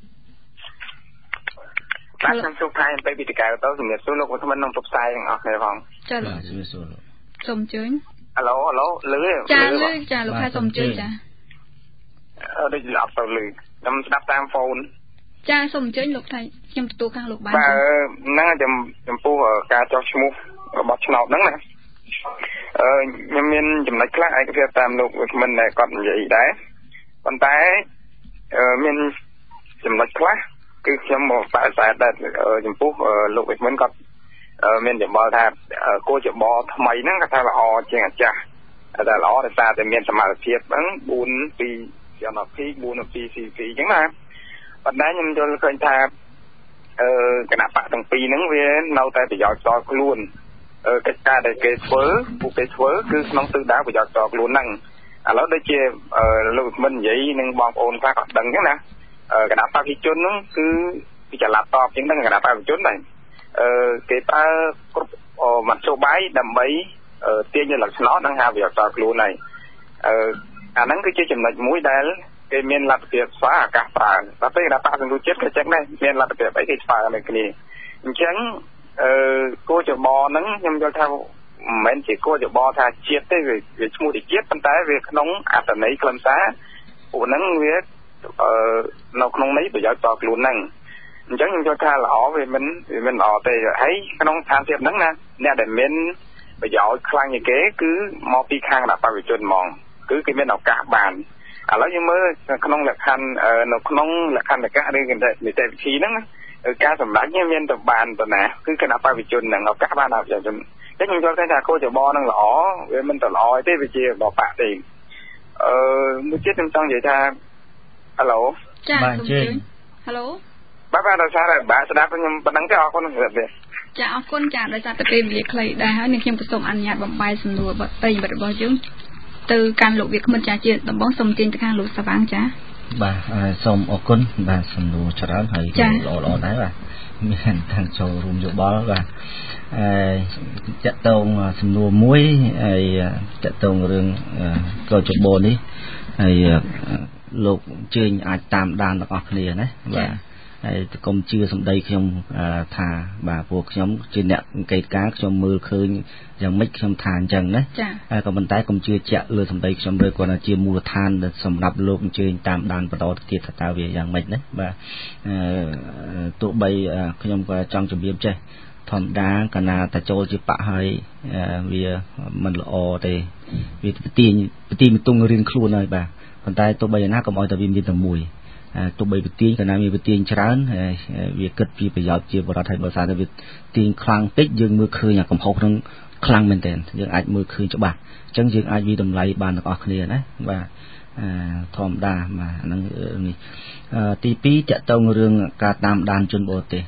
[SPEAKER 5] បាទខ្ញុំជួបថៃទៅវិទ្យាទៅជំរាបសួរលោកវិក្កាមក្នុងផ្សាយទាំងអស់គ្នាផង
[SPEAKER 1] ចាលោកជំរាបសួរលោកសូមអញ្ជើញ
[SPEAKER 5] ហៅហៅលឺ
[SPEAKER 1] ចាលឺចាលោកខែសូមអញ្ជើញចា
[SPEAKER 5] អឺដូចអត់ទៅលឺខ្ញុំស្ដាប់តាមហ្វូន
[SPEAKER 1] ចាសូមអញ្ជើញលោកថៃខ្ញុំទទួលខាងលោកបាន
[SPEAKER 5] បាទហ្នឹងចំចំពោះការចោះឈ្មោះរបស់ឆ្នោតហ្នឹងណាអឺខ្ញុំមានចំណុចខ្លះឯកភាពតាមលោកវិក្កាមដែលគាត់និយាយដែរប៉ុន្តែអឺមានចំណុចខ្លះគឺខ្ញុំមកបដិសេធដែរចំពោះលោកវិក្កាមគាត់មានយោបល់ថាគោលច្បល់ថ្មីហ្នឹងគាត់ថាល្អជាងអាចារ្យតែល្អដោយសារតែមានសមត្ថភាពហ្នឹង4 2ចំណាប់ពី4 2 C P អញ្ចឹងណាប៉ុន្តែខ្ញុំយល់ឃើញថាអឺគណៈបកទាំងពីរហ្នឹងវានៅតែប្រយោជន៍ផ្ទាល់ខ្លួនអឺកិច្ចការដែលគេធ្វើពួកគេធ្វើគឺក្នុងទិសដៅប្រយោជន៍ផ្ទាល់ខ្លួនហ្នឹងឥឡូវដូចជាលោកមិននិយាយនឹងបងប្អូនខ្លះក៏ដឹងអញ្ចឹងណាគណៈបព្វជិជនហ្នឹងគឺពីចល័តតបអញ្ចឹងគណៈបព្វជិជនដែរអឺគេប្រើគ្រប់មធ្យោបាយដើម្បីទាញយកលក្ខណៈនឹងហាប្រយោជន៍ផ្ទាល់ខ្លួនហើយអឺអាហ្នឹងគឺជាចំណុចមួយដែលគេមានលទ្ធភាពស្វែងឱកាសប្រើតែពេលគណៈបព្វសង្គ្រោះជាតិក៏ចឹងដែរមានលទ្ធភាពអីគេស្វែងនៅគ្នាអញ្ចឹងអឺគោលច្បល់ហ្នឹងខ្ញុំយល់ថាមិនមែនជាគោលច្បល់ថាជាតិទេវាឈ្មោះទីជាតិប៉ុន្តែវាក្នុងអត្ថន័យខ្លឹមសារពួកហ្នឹងវាអឺនៅក្នុងនេះប្រយោជន៍តខ្លួនហ្នឹងអញ្ចឹងខ្ញុំយល់ថាល្អវាមិនវាមិនល្អទេហើយក្នុងស្ថានភាពហ្នឹងណាអ្នកដែលមានប្រយោជន៍ខ្លាំងជាងគេគឺមកពីខាងគណៈបព្វជិជនហ្មងគឺគេមានឱកាសបានឥឡូវយើងមើលក្នុងលក្ខខណ្ឌនៅក្នុងលក្ខខណ្ឌកៈឬនីតិវិធីហ្នឹងការសម្ដែងមានទៅបានប៉ុណ្ណាគឺគណៈបព្វជិជនហ្នឹងឱកាសបានដល់ប្រជាជនអញ្ចឹងខ្ញុំយល់ថាគោលច្បល់ហ្នឹងល្អវាមិនទៅល្អទេវាជាបបាក់ទេអឺមួយទៀតខ្ញុំចង់និយាយថាហៅឡូ
[SPEAKER 1] ចាសូមជឿហៅឡូ
[SPEAKER 5] បាទបាទដោយសារតែបាទស្ដាប់ខ្ញុំប៉ុណ្ណឹងទេអរគុណទេ
[SPEAKER 1] ចាអរគុណចាដោយសារតែពេលវេលាខ្លីដែរហើយនេះខ្ញុំក៏សូមអនុញ្ញាតបំបីសំណួរបតីមិត្តរបស់យើងទៅកាន់លោកវិក្កាមចាជាដំបងសូមទាញទៅខាងលោកសាវាងចា
[SPEAKER 2] បាទសូមអរគុណបាទសំណួរច្រើនហើយល្អល្អដែរបាទមានខាងចូលរួមយោបល់បាទអឺតកតងសំណួរមួយហើយតកតងរឿងកោចបោនេះហើយលោកអញ្ជើញអាចតាមដានទាំងអស់គ្នាណាបាទហើយកុំជឿសម្ដីខ្ញុំថាបាទពួកខ្ញុំជាអ្នកអង្កេតការខ្ញុំមើលឃើញយ៉ាងម៉េចខ្ញុំថាអញ្ចឹងណាហើយក៏ប៉ុន្តែកុំជឿជាក់លើសម្ដីខ្ញុំលើគាត់ថាជាមូលដ្ឋានសម្រាប់លោកអញ្ជើញតាមដានបន្តទៅទៀតថាតើវាយ៉ាងម៉េចណាបាទទោះបីខ្ញុំក៏ចង់ជម្រាបចេះធម្មតាកាលណាតែចូលជាបកហើយវាមិនល្អទេវាប្រទីប្រទីមិនទង់រៀនខ្លួនហើយបាទប៉ុន្តែទោះបីយ៉ាងណាកុំឲ្យតែវាមានតែមួយទោះបីប្រទីកាលណាមានប្រទីច្រើនវាគិតពីប្រយោជន៍ជាបរិបទហើយបើសារតែវាទាញខ្លាំងពេកយើងមើលឃើញអាកំហុសនឹងខ្លាំងមែនទែនយើងអាចមើលឃើញច្បាស់អញ្ចឹងយើងអាចវិតម្លៃបានទាំងអស់គ្នាណាបាទធម្មតាបាទហ្នឹងនេះទីពីរតកតងរឿងការតាមដានជនបរទេស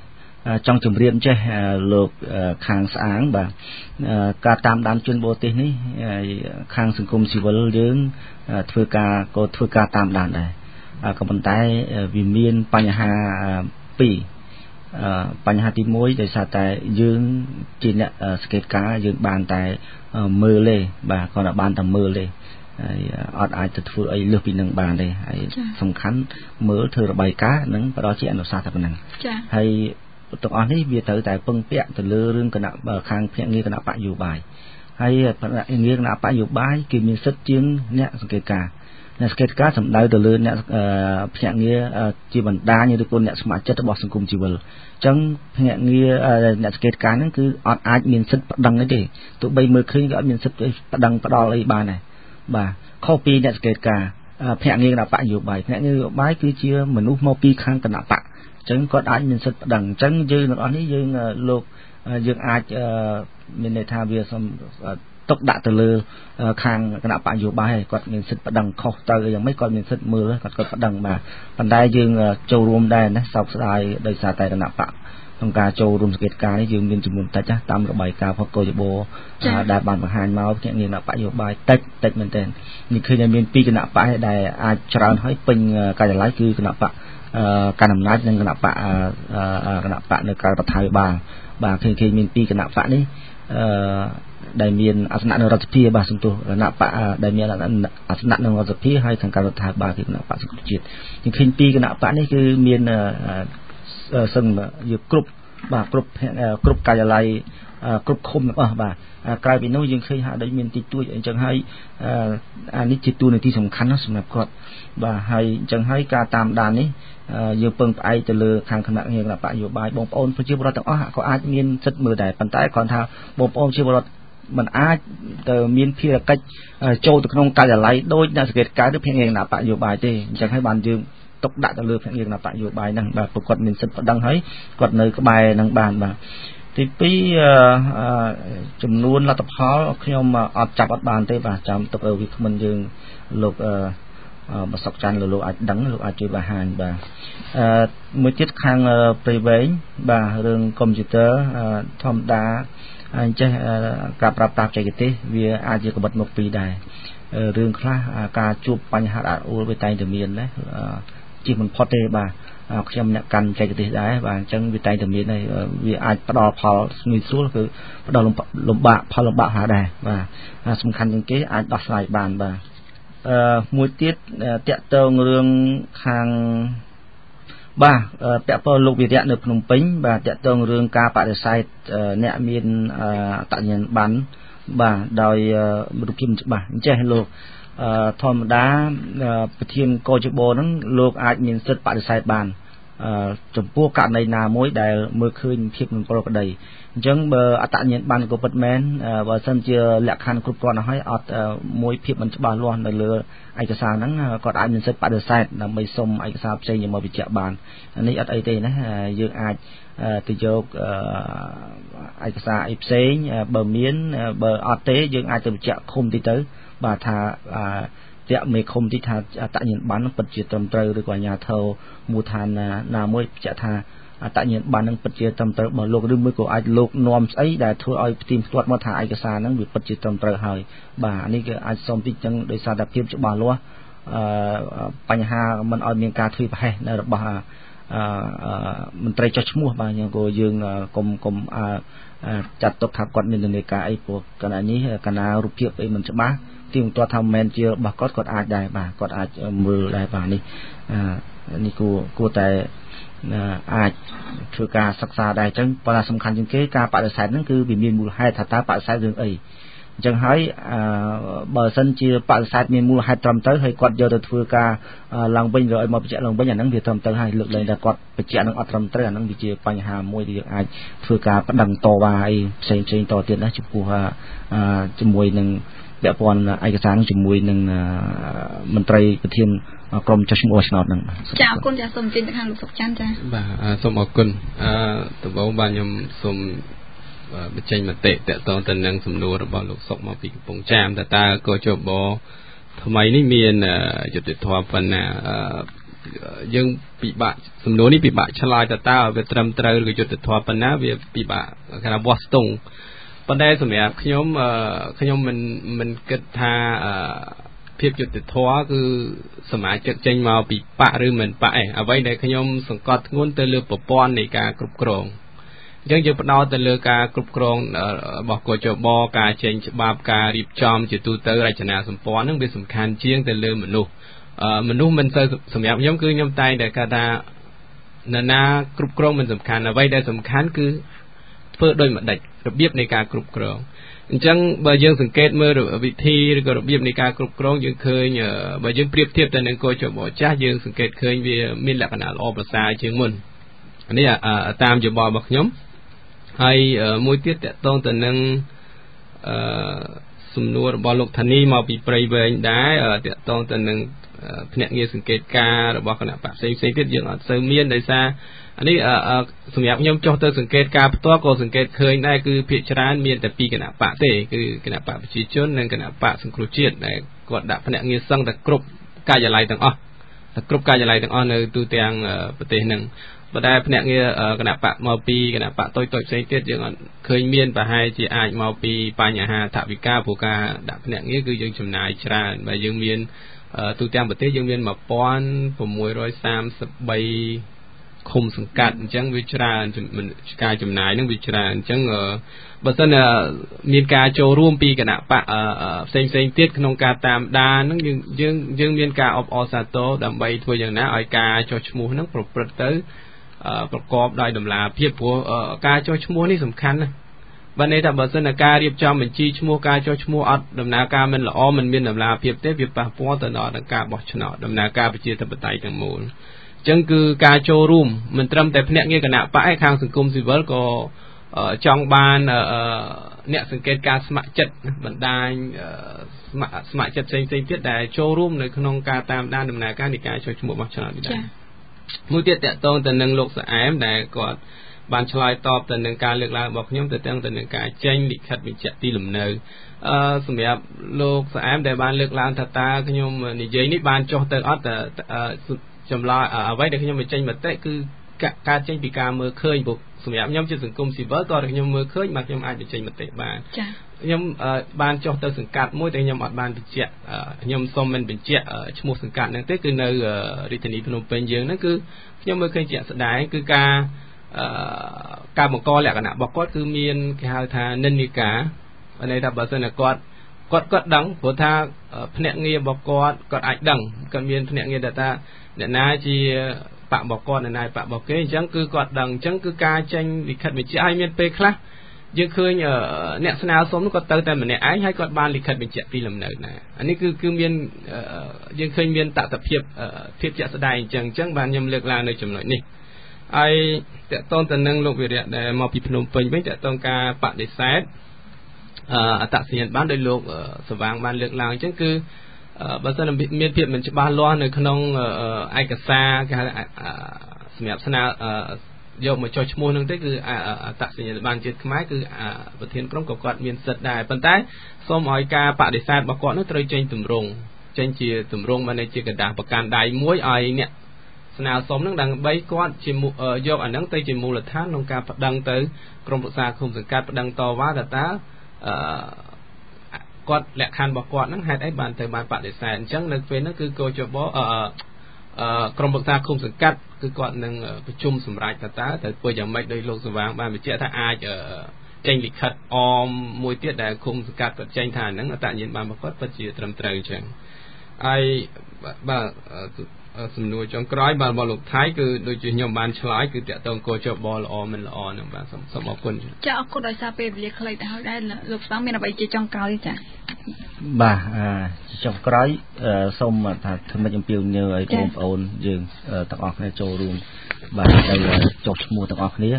[SPEAKER 2] ចង់ជម្រាបចេះលោកខាងស្អាងបាទការតាមដានជនបរទេសនេះខាងសង្គមស៊ីវិលយើងធ្វើការក៏ធ្វើការតាមដានដែរក៏ប៉ុន្តែវាមានបញ្ហាពីរបញ្ហាទីមួយដោយសារតែយើងជាអ្នកសង្កេតការយើងបានតែមើលទេបាទគ្រាន់តែបានតែមើលទេហើយអត់អាចទៅធ្វើអីលើសពីនឹងបានទេហើយសំខាន់មើលធ្វើរបាយការណ៍និងផ្ដល់ជាអនុសាសន៍តែប៉ុណ្ណឹងហើយទាំងអស់នេះវាត្រូវតែពឹងពាក់ទៅលើរឿងគណៈខាងភ្នាក់ងារគណៈបកយោបាយហើយភ្នាក់ងារគណៈបកយោបាយគឺមានសិទ្ធិជាងអ្នកសង្កេតការអ្នកសង្កេតការសំដៅទៅលើអ្នកភ្នាក់ងារជាបណ្ដាញឬក៏អ្នកស្ម័គ្រចិត្តរបស់សង្គមស៊ីវិលអញ្ចឹងភ្នាក់ងារអ្នកសង្កេតការហ្នឹងគឺអត់អាចមានសិទ្ធិប្តឹងអីទេទោះបីមើលឃើញក៏អត់មានសិទ្ធិប្តឹងផ្ដាល់អីបានដែរបាទខុសពីអ្នកសង្កេតការភ្នាក់ងារគណៈបកយោបាយភ្នាក់ងារនយោបាយគឺជាមនុស្សមកពីខាងគណៈបកអញ្ចឹងគាត់អាចមានសិទ្ធិប្តឹងអញ្ចឹងយើងទាំងអស់នេះយើងលោកយើងអាចមានន័យថាវាសំទុកដាក់ទៅលើខាងគណៈបកយោបាយគាត់មានសិទ្ធិប្តឹងខុសទៅយ៉ាងម៉េចគាត់មានសិទ្ធិមើលគាត់គាត់ប្តឹងបាទប៉ុន្តែយើងចូលរួមដែរណាសោកស្ដាយដោយសារតែគណៈបកក្នុងការចូលរួមសង្កេតការនេះយើងមានចំនួនតិចតាមរបាយការណ៍ផងកោយបោដែលបានបង្ហាញមកភ្នាក់ងារគណៈបកយោបាយតិចតិចមែនទែននេះឃើញតែមានពីរគណៈបកដែលអាចច្រើនហើយពេញការិយាល័យគឺគណៈបកការអំណាចនិងគណៈបកគណៈបកនៅក្រៅរដ្ឋាភិបាលបាទឃើញឃើញមានពីរគណៈបកនេះអឺដែលមានអាសនៈនៅរដ្ឋសភាបាទសំទោសគណៈបកដែលមានអាសនៈនៅរដ្ឋសភាហើយខាងការរដ្ឋាភិបាលគឺគណៈបកសង្គមជាតិយើងឃើញពីរគណៈបកនេះគឺមានសឹងយកគ្រប់បាទគ្រប់គ្រប់ការិយាល័យគ្រប់ឃុំទាំងអស់បាទក្រៅពីនោះយើងឃើញហាក់ដូចមានតិចតួចអញ្ចឹងហើយអានេះជាតួនាទីសំខាន់ណាស់សម្រាប់គាត់បាទហើយអញ្ចឹងហើយការតាមដាននេះយើងពឹងផ្អែកទៅលើខាងគណៈងារគណៈបកយោបាយបងប្អូនប្រជាពលរដ្ឋទាំងអស់ក៏អាចមានសិទ្ធិមើលដែរប៉ុន្តែគ្រាន់ថាបងប្អូនប្រជាពលរដ្ឋមិនអាចទៅមានភារកិច្ចចូលទៅក្នុងការិយាល័យដោយអ្នកសង្កេតការណ៍ឬភ្នាក់ងារគណៈបកយោបាយទេអញ្ចឹងហើយបានយើងទុកដាក់ទៅលើភ្នាក់ងារគណៈបកយោបាយហ្នឹងបាទព្រោះគាត់មានសិទ្ធិប្តឹងហើយគាត់នៅក្បែរនឹងបានបាទទីពីរចំនួនលទ្ធផលខ្ញុំអត់ចាប់អត់បានទេបាទចាំទុកឲ្យវាគ្មិនយើងលោកបសុកច័ន្ទលោកអាចដឹងលោកអាចជួយបង្ហាញបាទអឺមួយទៀតខាងព្រៃវែងបាទរឿងកុំព្យូទ័រធម្មតាអញ្ចឹងការប្រើប្រាស់បច្ចេកទេសវាអាចជាកបិតមកពីរដែររឿងខ្លះការជួបបញ្ហារអាក់រអួលវាតែងតែមានណាជិះមិនផុតទេបាទខ្ញុំអ្នកកាន់បច្ចេកទេសដែរបាទអញ្ចឹងវាតែងតែមានហើយវាអាចផ្ដល់ផលស្រួលស្រួលគឺផ្ដល់លំបាកផលលំបាកហ่าដែរបាទសំខាន់ជាងគេអាចដោះស្រាយបានបាទអឺមួយទៀតតាក់ទងរឿងខាងបាទពាក់ព័ន្ធលោកវិរៈនៅភ្នំពេញបាទតាក់ទងរឿងការបដិសេធអ្នកមានអត្តញ្ញាណប័ណ្ណបាទដោយរូបភាពមិនច្បាស់អញ្ចឹងលោកធម្មតាប្រធានកោជបហ្នឹងលោកអាចមានសិទ្ធិបដិសេធបានចំពោះករណីណាមួយដែលមើលឃើញភាពមិនប្រក្រតីអញ្ចឹងបើអត្តញ្ញាណប័ណ្ណក៏ពិតមែនបើសិនជាលក្ខខណ្ឌគ្រប់គ្រាន់ទៅហើយអត់មួយភាពមិនច្បាស់លាស់នៅលើឯកសារហ្នឹងគាត់អាចមានសិទ្ធិបដិសេធដើម្បីសុំឯកសារផ្សេងមកបញ្ជាក់បាននេះអត់អីទេណាយើងអាចទៅយកឯកសារអីផ្សេងបើមានបើអត់ទេយើងអាចទៅបញ្ជាក់ឃុំតិចទៅបាទថាតាក់មេឃុំទីថាអត្តញ្ញាណប័ណ្ណពិតជាត្រឹមត្រូវឬក៏អាជ្ញាធរមូលដ្ឋានណាមួយបញ្ជាក់ថាអត្តញ្ញាណប័ណ្ណនឹងពិតជាត្រឹមត្រូវរបស់លោកឬមួយក៏អាចលោកនាំស្អីដែលធ្វើឲ្យផ្ទៀងផ្ទាត់មកថាឯកសារហ្នឹងវាពិតជាត្រឹមត្រូវហើយបាទនេះគឺអាចសុំតិចចឹងដោយសារតែភាពច្បាស់លាស់អឺបញ្ហាមិនឲ្យមានការធ្វើប្រហែសនៅរបស់អឺមន្ត្រីចុះឈ្មោះបាទយើងក៏យើងកុំកុំចាត់ទុកថាគាត់មាននាការអីព្រោះកណ្ដាលនេះកណ្ដាលរូបភាពអីមិនច្បាស់ទីបន្ទាត់ថាមិនមែនជារបស់គាត់គាត់អាចដែរបាទគាត់អាចមើលដែរបាទនេះនេះគួរគួរតែអាចធ្វើការសិក្សាដែរអញ្ចឹងប៉ុន្តែសំខាន់ជាងគេការបដិសេធហ្នឹងគឺវាមានមូលហេតុថាតើបដិសេធរឿងអីអញ្ចឹងហើយបើសិនជាបដិសេធមានមូលហេតុត្រឹមត្រូវហើយគាត់យកទៅធ្វើការឡើងវិញឬឲ្យមកបញ្ជាក់ឡើងវិញអាហ្នឹងវាត្រឹមត្រូវហើយលើកលែងតែគាត់បញ្ជាក់នឹងអត់ត្រឹមត្រូវអាហ្នឹងវាជាបញ្ហាមួយដែលយើងអាចធ្វើការប្តឹងតវ៉ាអីផ្សេងផ្សេងតទៀតណាចំពោះជាមួយនឹងពាក់ព័ន្ធឯកសារនឹងជាមួយនឹងមន្ត្រីប្រធានក្រុមចុះឈ្មោះឆ្នោតហ្នឹង
[SPEAKER 1] ចាអរគុណចាសូមជម្រាបទៅខាងលោកសុកច័ន្ទចា
[SPEAKER 3] បាទសូមអរគុណអឺដំបូងបាទខ្ញុំសូមបញ្ចេញមតិតកតងទៅនឹងសំណួររបស់លោកសុកមកពីកំពង់ចាមតើតើកោជបថ្មីនេះមានយុត្តិធម៌ប៉ុណ្ណាយើងពិបាកសំណួរនេះពិបាកឆ្លើយតើតើវាត្រឹមត្រូវឬក៏យុត្តិធម៌ប៉ុណ្ណាវាពិបាកគេថាវាស់ស្ទង់ប៉ុន្តែសម្រាប់ខ្ញុំខ្ញុំមិនមិនគិតថាភាពយុត្តិធម៌គឺសមាជិកចេញមកពីបកឬមិនបកឯអ្វីដែលខ្ញុំសង្កត់ធ្ងន់ទៅលើប្រព័ន្ធនៃការគ្រប់គ្រងអញ្ចឹងយើងផ្ដោតទៅលើការគ្រប់គ្រងរបស់កោជបការចេញច្បាប់ការរៀបចំជាទូទៅរចនាសម្ព័ន្ធហ្នឹងវាសំខាន់ជាងទៅលើមនុស្សមនុស្សមិនសូវសម្រាប់ខ្ញុំគឺខ្ញុំតែងតែគាត់ថានរណាគ្រប់គ្រងមិនសំខាន់អ្វីដែលសំខាន់គឺធ្វើដោយម្ដេចរបៀបនៃការគ្រប់គ្រងអញ្ចឹងបើយើងសង្កេតមើលវិធីឬក៏របៀបនៃការគ្រប់គ្រងយើងឃើញបើយើងប្រៀបធៀបទៅនឹងកោជបចាស់យើងសង្កេតឃើញវាមានលក្ខណៈល្អប្រសើរជាងមុននេះតាមយោបល់របស់ខ្ញុំហើយមួយទៀតតកតងទៅនឹងអឺសំណួររបស់លោកធានីមកពីព្រៃវែងដែរតកតងទៅនឹងភ្នាក់ងារសង្កេតការរបស់គណៈបកផ្សេងផ្សេងទៀតយើងអត់សូវមានដោយសារអានេះសម្រាប់ខ្ញុំចុះទៅសង្កេតការផ្ទាល់ក៏សង្កេតឃើញដែរគឺភាគច្រើនមានតែពីរគណៈបកទេគឺគណៈបកប្រជាជននិងគណៈបកសង្គ្រោះជាតិដែលគាត់ដាក់ភ្នាក់ងារសឹងតែគ្រប់ការិយាល័យទាំងអស់តែគ្រប់ការិយាល័យទាំងអស់នៅទូទាំងប្រទេសហ្នឹងប៉ុន្តែភ្នាក់ងារគណៈបកមកពីគណៈបកតូចតូចផ្សេងទៀតយើងអត់ឃើញមានប្រហែលជាអាចមកពីបញ្ហាថវិកាព្រោះការដាក់ភ្នាក់ងារគឺយើងចំណាយច្រើនបើយើងមានទូទាំងប្រទេសយើងមានmột nghìn sáu trăm ba mươi baឃុំសង្កាត់អញ្ចឹងវាច្រើនការចំណាយនឹងវាច្រើនអញ្ចឹងបើសិនមានការចូលរួមពីគណៈបកផ្សេងផ្សេងទៀតក្នុងការតាមដានហ្នឹងយើងយើងយើងមានការអបអរសាទរដើម្បីធ្វើយ៉ាងណាឲ្យការចុះឈ្មោះហ្នឹងប្រព្រឹត្តទៅប្រកបដោយតម្លាភាពព្រោះការចុះឈ្មោះនេះសំខាន់ណាស់បើន័យថាបើសិនការរៀបចំបញ្ជីឈ្មោះការចុះឈ្មោះអត់ដំណើរការមិនល្អមិនមានតម្លាភាពទេវាប៉ះពាល់ទៅដល់ការបោះឆ្នោតដំណើរការប្រជាធិបតេយ្យទាំងមូលអញ្ចឹងគឺការចូលរួមមិនត្រឹមតែភ្នាក់ងារគណៈបកឯខាងសង្គមស៊ីវិលក៏ចង់បានអ្នកសង្កេតការស្ម័គ្រចិត្តបណ្ដាញស្ម័គ្រចិត្តផ្សេងៗទៀតដែលចូលរួមនៅក្នុងការតាមដានដំណើរការនៃការចុះឈ្មោះបោះឆ្នោតនេះដែរមួយទៀតតកតងទៅនឹងលោកសអែមដែលគាត់បានឆ្លើយតបទៅនឹងការលើកឡើងរបស់ខ្ញុំទៅទាំងទៅនឹងការចេញលិខិតបញ្ជាក់ទីលំនៅអឺសម្រាប់លោកសអែមដែលបានលើកឡើងថាតើខ្ញុំនិយាយនេះបានចុះទៅអត់ចម្លើយអ្វីដែលខ្ញុំបញ្ចេញមតិគឺការចេញពីការមើលឃើញព្រោះសម្រាប់ខ្ញុំជាសង្គមស៊ីវិលតើខ្ញុំមើលឃើញបាទខ្ញុំអាចបញ្ចេញមតិបានចា៎ខ្ញុំបានចុះទៅសង្កាត់មួយតែខ្ញុំអត់បានបញ្ជាក់ខ្ញុំសូមមិនបញ្ជាក់ឈ្មោះសង្កាត់ហ្នឹងទេគឺនៅរាជធានីភ្នំពេញយើងហ្នឹងគឺខ្ញុំមើលឃើញជាក់ស្ដែងគឺការការបង្កលក្ខណៈរបស់គាត់គឺមានគេហៅថានិន្នាការន័យថាបើសិនតែគាត់គាត់គាត់ដឹងព្រោះថាភ្នាក់ងាររបស់គាត់គាត់អាចដឹងគាត់មានភ្នាក់ងារដែលថាអ្នកណាជាបករបស់គាត់អ្នកណាបករបស់គេអញ្ចឹងគឺគាត់ដឹងអញ្ចឹងគឺការចេញលិខិតបញ្ជាក់ឲ្យមានពេលខ្លះយើងឃើញអ្នកស្នើសុំគាត់ទៅតែម្នាក់ឯងហើយគាត់បានលិខិតបញ្ជាក់ពីលំនៅណាអានេះគឺគឺមានយើងឃើញមានតថភាពភាពជាក់ស្ដែងអញ្ចឹងអញ្ចឹងបានខ្ញុំលើកឡើងនៅចំណុចនេះហើយតកតងទៅនឹងលោកវិរៈដែលមកពីភ្នំពេញវិញតកតងការបដិសេធអត្តសញ្ញាណប័ណ្ណដោយលោកសវាងបានលើកឡើងអញ្ចឹងគឺបើសិនមានភាពមិនច្បាស់លាស់នៅក្នុងឯកសារគេហៅសម្រាប់ស្នើយកមកចុះឈ្មោះនឹងទេគឺអត្តសញ្ញាណប័ណ្ណជាតិខ្មែរគឺប្រធានក្រុមក៏គាត់មានសិទ្ធិដែរប៉ុន្តែសូមឲ្យការបដិសេធរបស់គាត់នោះត្រូវចេញទម្រង់ចេញជាទម្រង់មកនៃជាกระดาษប្រកាន់ដៃមួយឲ្យអ្នកស្នើសុំនឹងដើម្បីគាត់ជាយកអានឹងទៅជាមូលដ្ឋានក្នុងការប្តឹងទៅក្រមប្រឹក្សាឃុំសង្កាត់ប្តឹងតវ៉ាថាតើអឺគាត់លក្ខខណ្ឌរបស់គាត់ហ្នឹងហេតុអីបានទៅបានបដិសេធអញ្ចឹងនៅពេលហ្នឹងគឺកោជបអឺក្រមប្រឹក្សាឃុំសង្កាត់គឺគាត់នឹងប្រជុំសម្រាប់ថាតើត្រូវធ្វើយ៉ាងម៉េចដោយលោកសវាងបានបញ្ជាក់ថាអាចចេញលិខិតអមមួយទៀតដែលឃុំសង្កាត់គាត់ចេញថាហ្នឹងអត្តញ្ញាណប័ណ្ណរបស់គាត់ពិតជាត្រឹមត្រូវអញ្ចឹងហើយបាទសំណួរចុងក្រោយបាទរបស់លោកថៃគឺដូចជាខ្ញុំបានឆ្លើយគឺតកតងកោជបល្អមិនល្អហ្នឹងបាទសូមអរគុណ
[SPEAKER 1] ចាអរគុណដោយសារពេលវេលាខ្លីទៅហើយដែរលោកស្វាងមានអ្វីជាចុងក្រោយចា
[SPEAKER 2] បាទចុងក្រោយសូមថាធ្វើម៉េចអំពាវនាវឲ្យបងប្អូនយើងទាំងអស់គ្នាចូលរួមបាទដើម្បីចុះឈ្មោះទាំងអស់គ្នា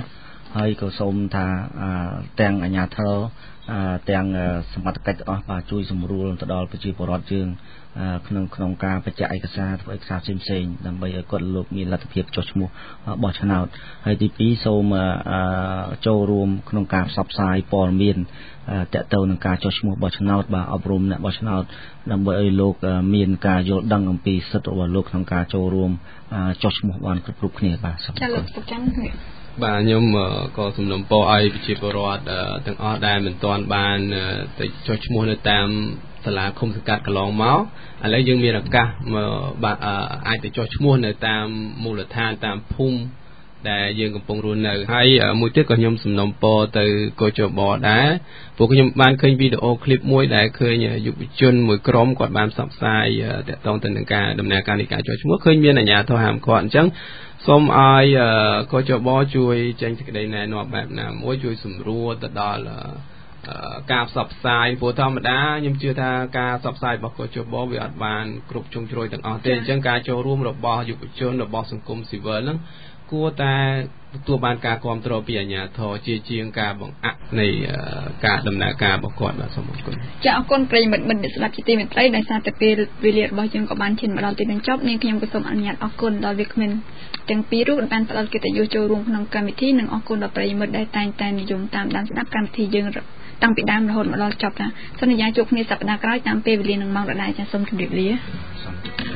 [SPEAKER 2] ហើយក៏សូមថាទាំងអាជ្ញាធរទាំងសមត្ថកិច្ចទាំងអស់បាទជួយសម្រួលទៅដល់ប្រជាពលរដ្ឋយើងក្នុងក្នុងការបញ្ជាក់ឯកសារធ្វើឯកសារផ្សេងៗដើម្បីឲ្យគាត់លោកមានលទ្ធភាពចុះឈ្មោះបោះឆ្នោតហើយទីពីរសូមចូលរួមក្នុងការផ្សព្វផ្សាយព័ត៌មានតកតទៅនឹងការចុះឈ្មោះបោះឆ្នោតបាទអប់រំអ្នកបោះឆ្នោតដើម្បីឲ្យលោកមានការយល់ដឹងអំពីសិទ្ធិរបស់លោកក្នុងការចូលរួមចុះឈ្មោះបានគ្រប់គ្រប់គ្នាបាទសូមអរគុណបាទ
[SPEAKER 3] ខ្ញុំក៏សំណូមពរឲ្យប្រជាពលរដ្ឋទាំងអស់ដែលមិនទាន់បានទៅចុះឈ្មោះនៅតាមសាលាឃុំសង្កាត់កន្លងមកឥឡូវយើងមានឱកាសបាទអាចទៅចុះឈ្មោះនៅតាមមូលដ្ឋានតាមភូមិដែលយើងកំពុងរស់នៅហើយមួយទៀតក៏ខ្ញុំសំណូមពរទៅកោជបដែរព្រោះខ្ញុំបានឃើញវីដេអូឃ្លីបមួយដែលឃើញយុវជនមួយក្រុមគាត់បានផ្សព្វផ្សាយទាក់ទងទៅនឹងការដំណើរការនៃការចុះឈ្មោះឃើញមានអាជ្ញាធរហាមឃាត់អញ្ចឹងសូមឲ្យកោជបជួយចេញសេចក្តីណែនាំបែបណាមួយជួយសម្រួលទៅដល់ការផ្សព្វផ្សាយព្រោះធម្មតាខ្ញុំជឿថាការផ្សព្វផ្សាយរបស់កោជបវាអត់បានគ្រប់ជ្រុងជ្រោយទាំងអស់ទេអញ្ចឹងការចូលរួមរបស់យុវជនរបស់សង្គមស៊ីវិលហ្នឹងគួរតែទទួលបានការគ្រប់គ្រងពីអាជ្ញាធរជាជាងការបង្អាក់នៃការដំណើរការរបស់គាត់បាទសូមអរគុណ
[SPEAKER 1] ចាអរគុណប្រិយមិត្តមិត្តស្ដាប់ជាទីមេត្រីដោយសារតែពេលវេលារបស់យើងក៏បានឈានមកដល់ទីបញ្ចប់នាងខ្ញុំក៏សូមអនុញ្ញាតអរគុណដល់វាគ្មិនទាំងពីររូបដែលបានផ្ដល់កិត្តិយសចូលរួមក្នុងកម្មវិធីនិងអរគុណដល់ប្រិយមិត្តដែលតែងតែនិយមតាមដានស្ដាប់កម្មវិធីយើងតាំងពីដើមរហូតមកដល់ចប់ចាសន្យាជួបគ្នាសប្តាហ៍ក្រោយតាមពេលវេលានឹងម៉ោងដដែលចាសសូមជម្រាបលា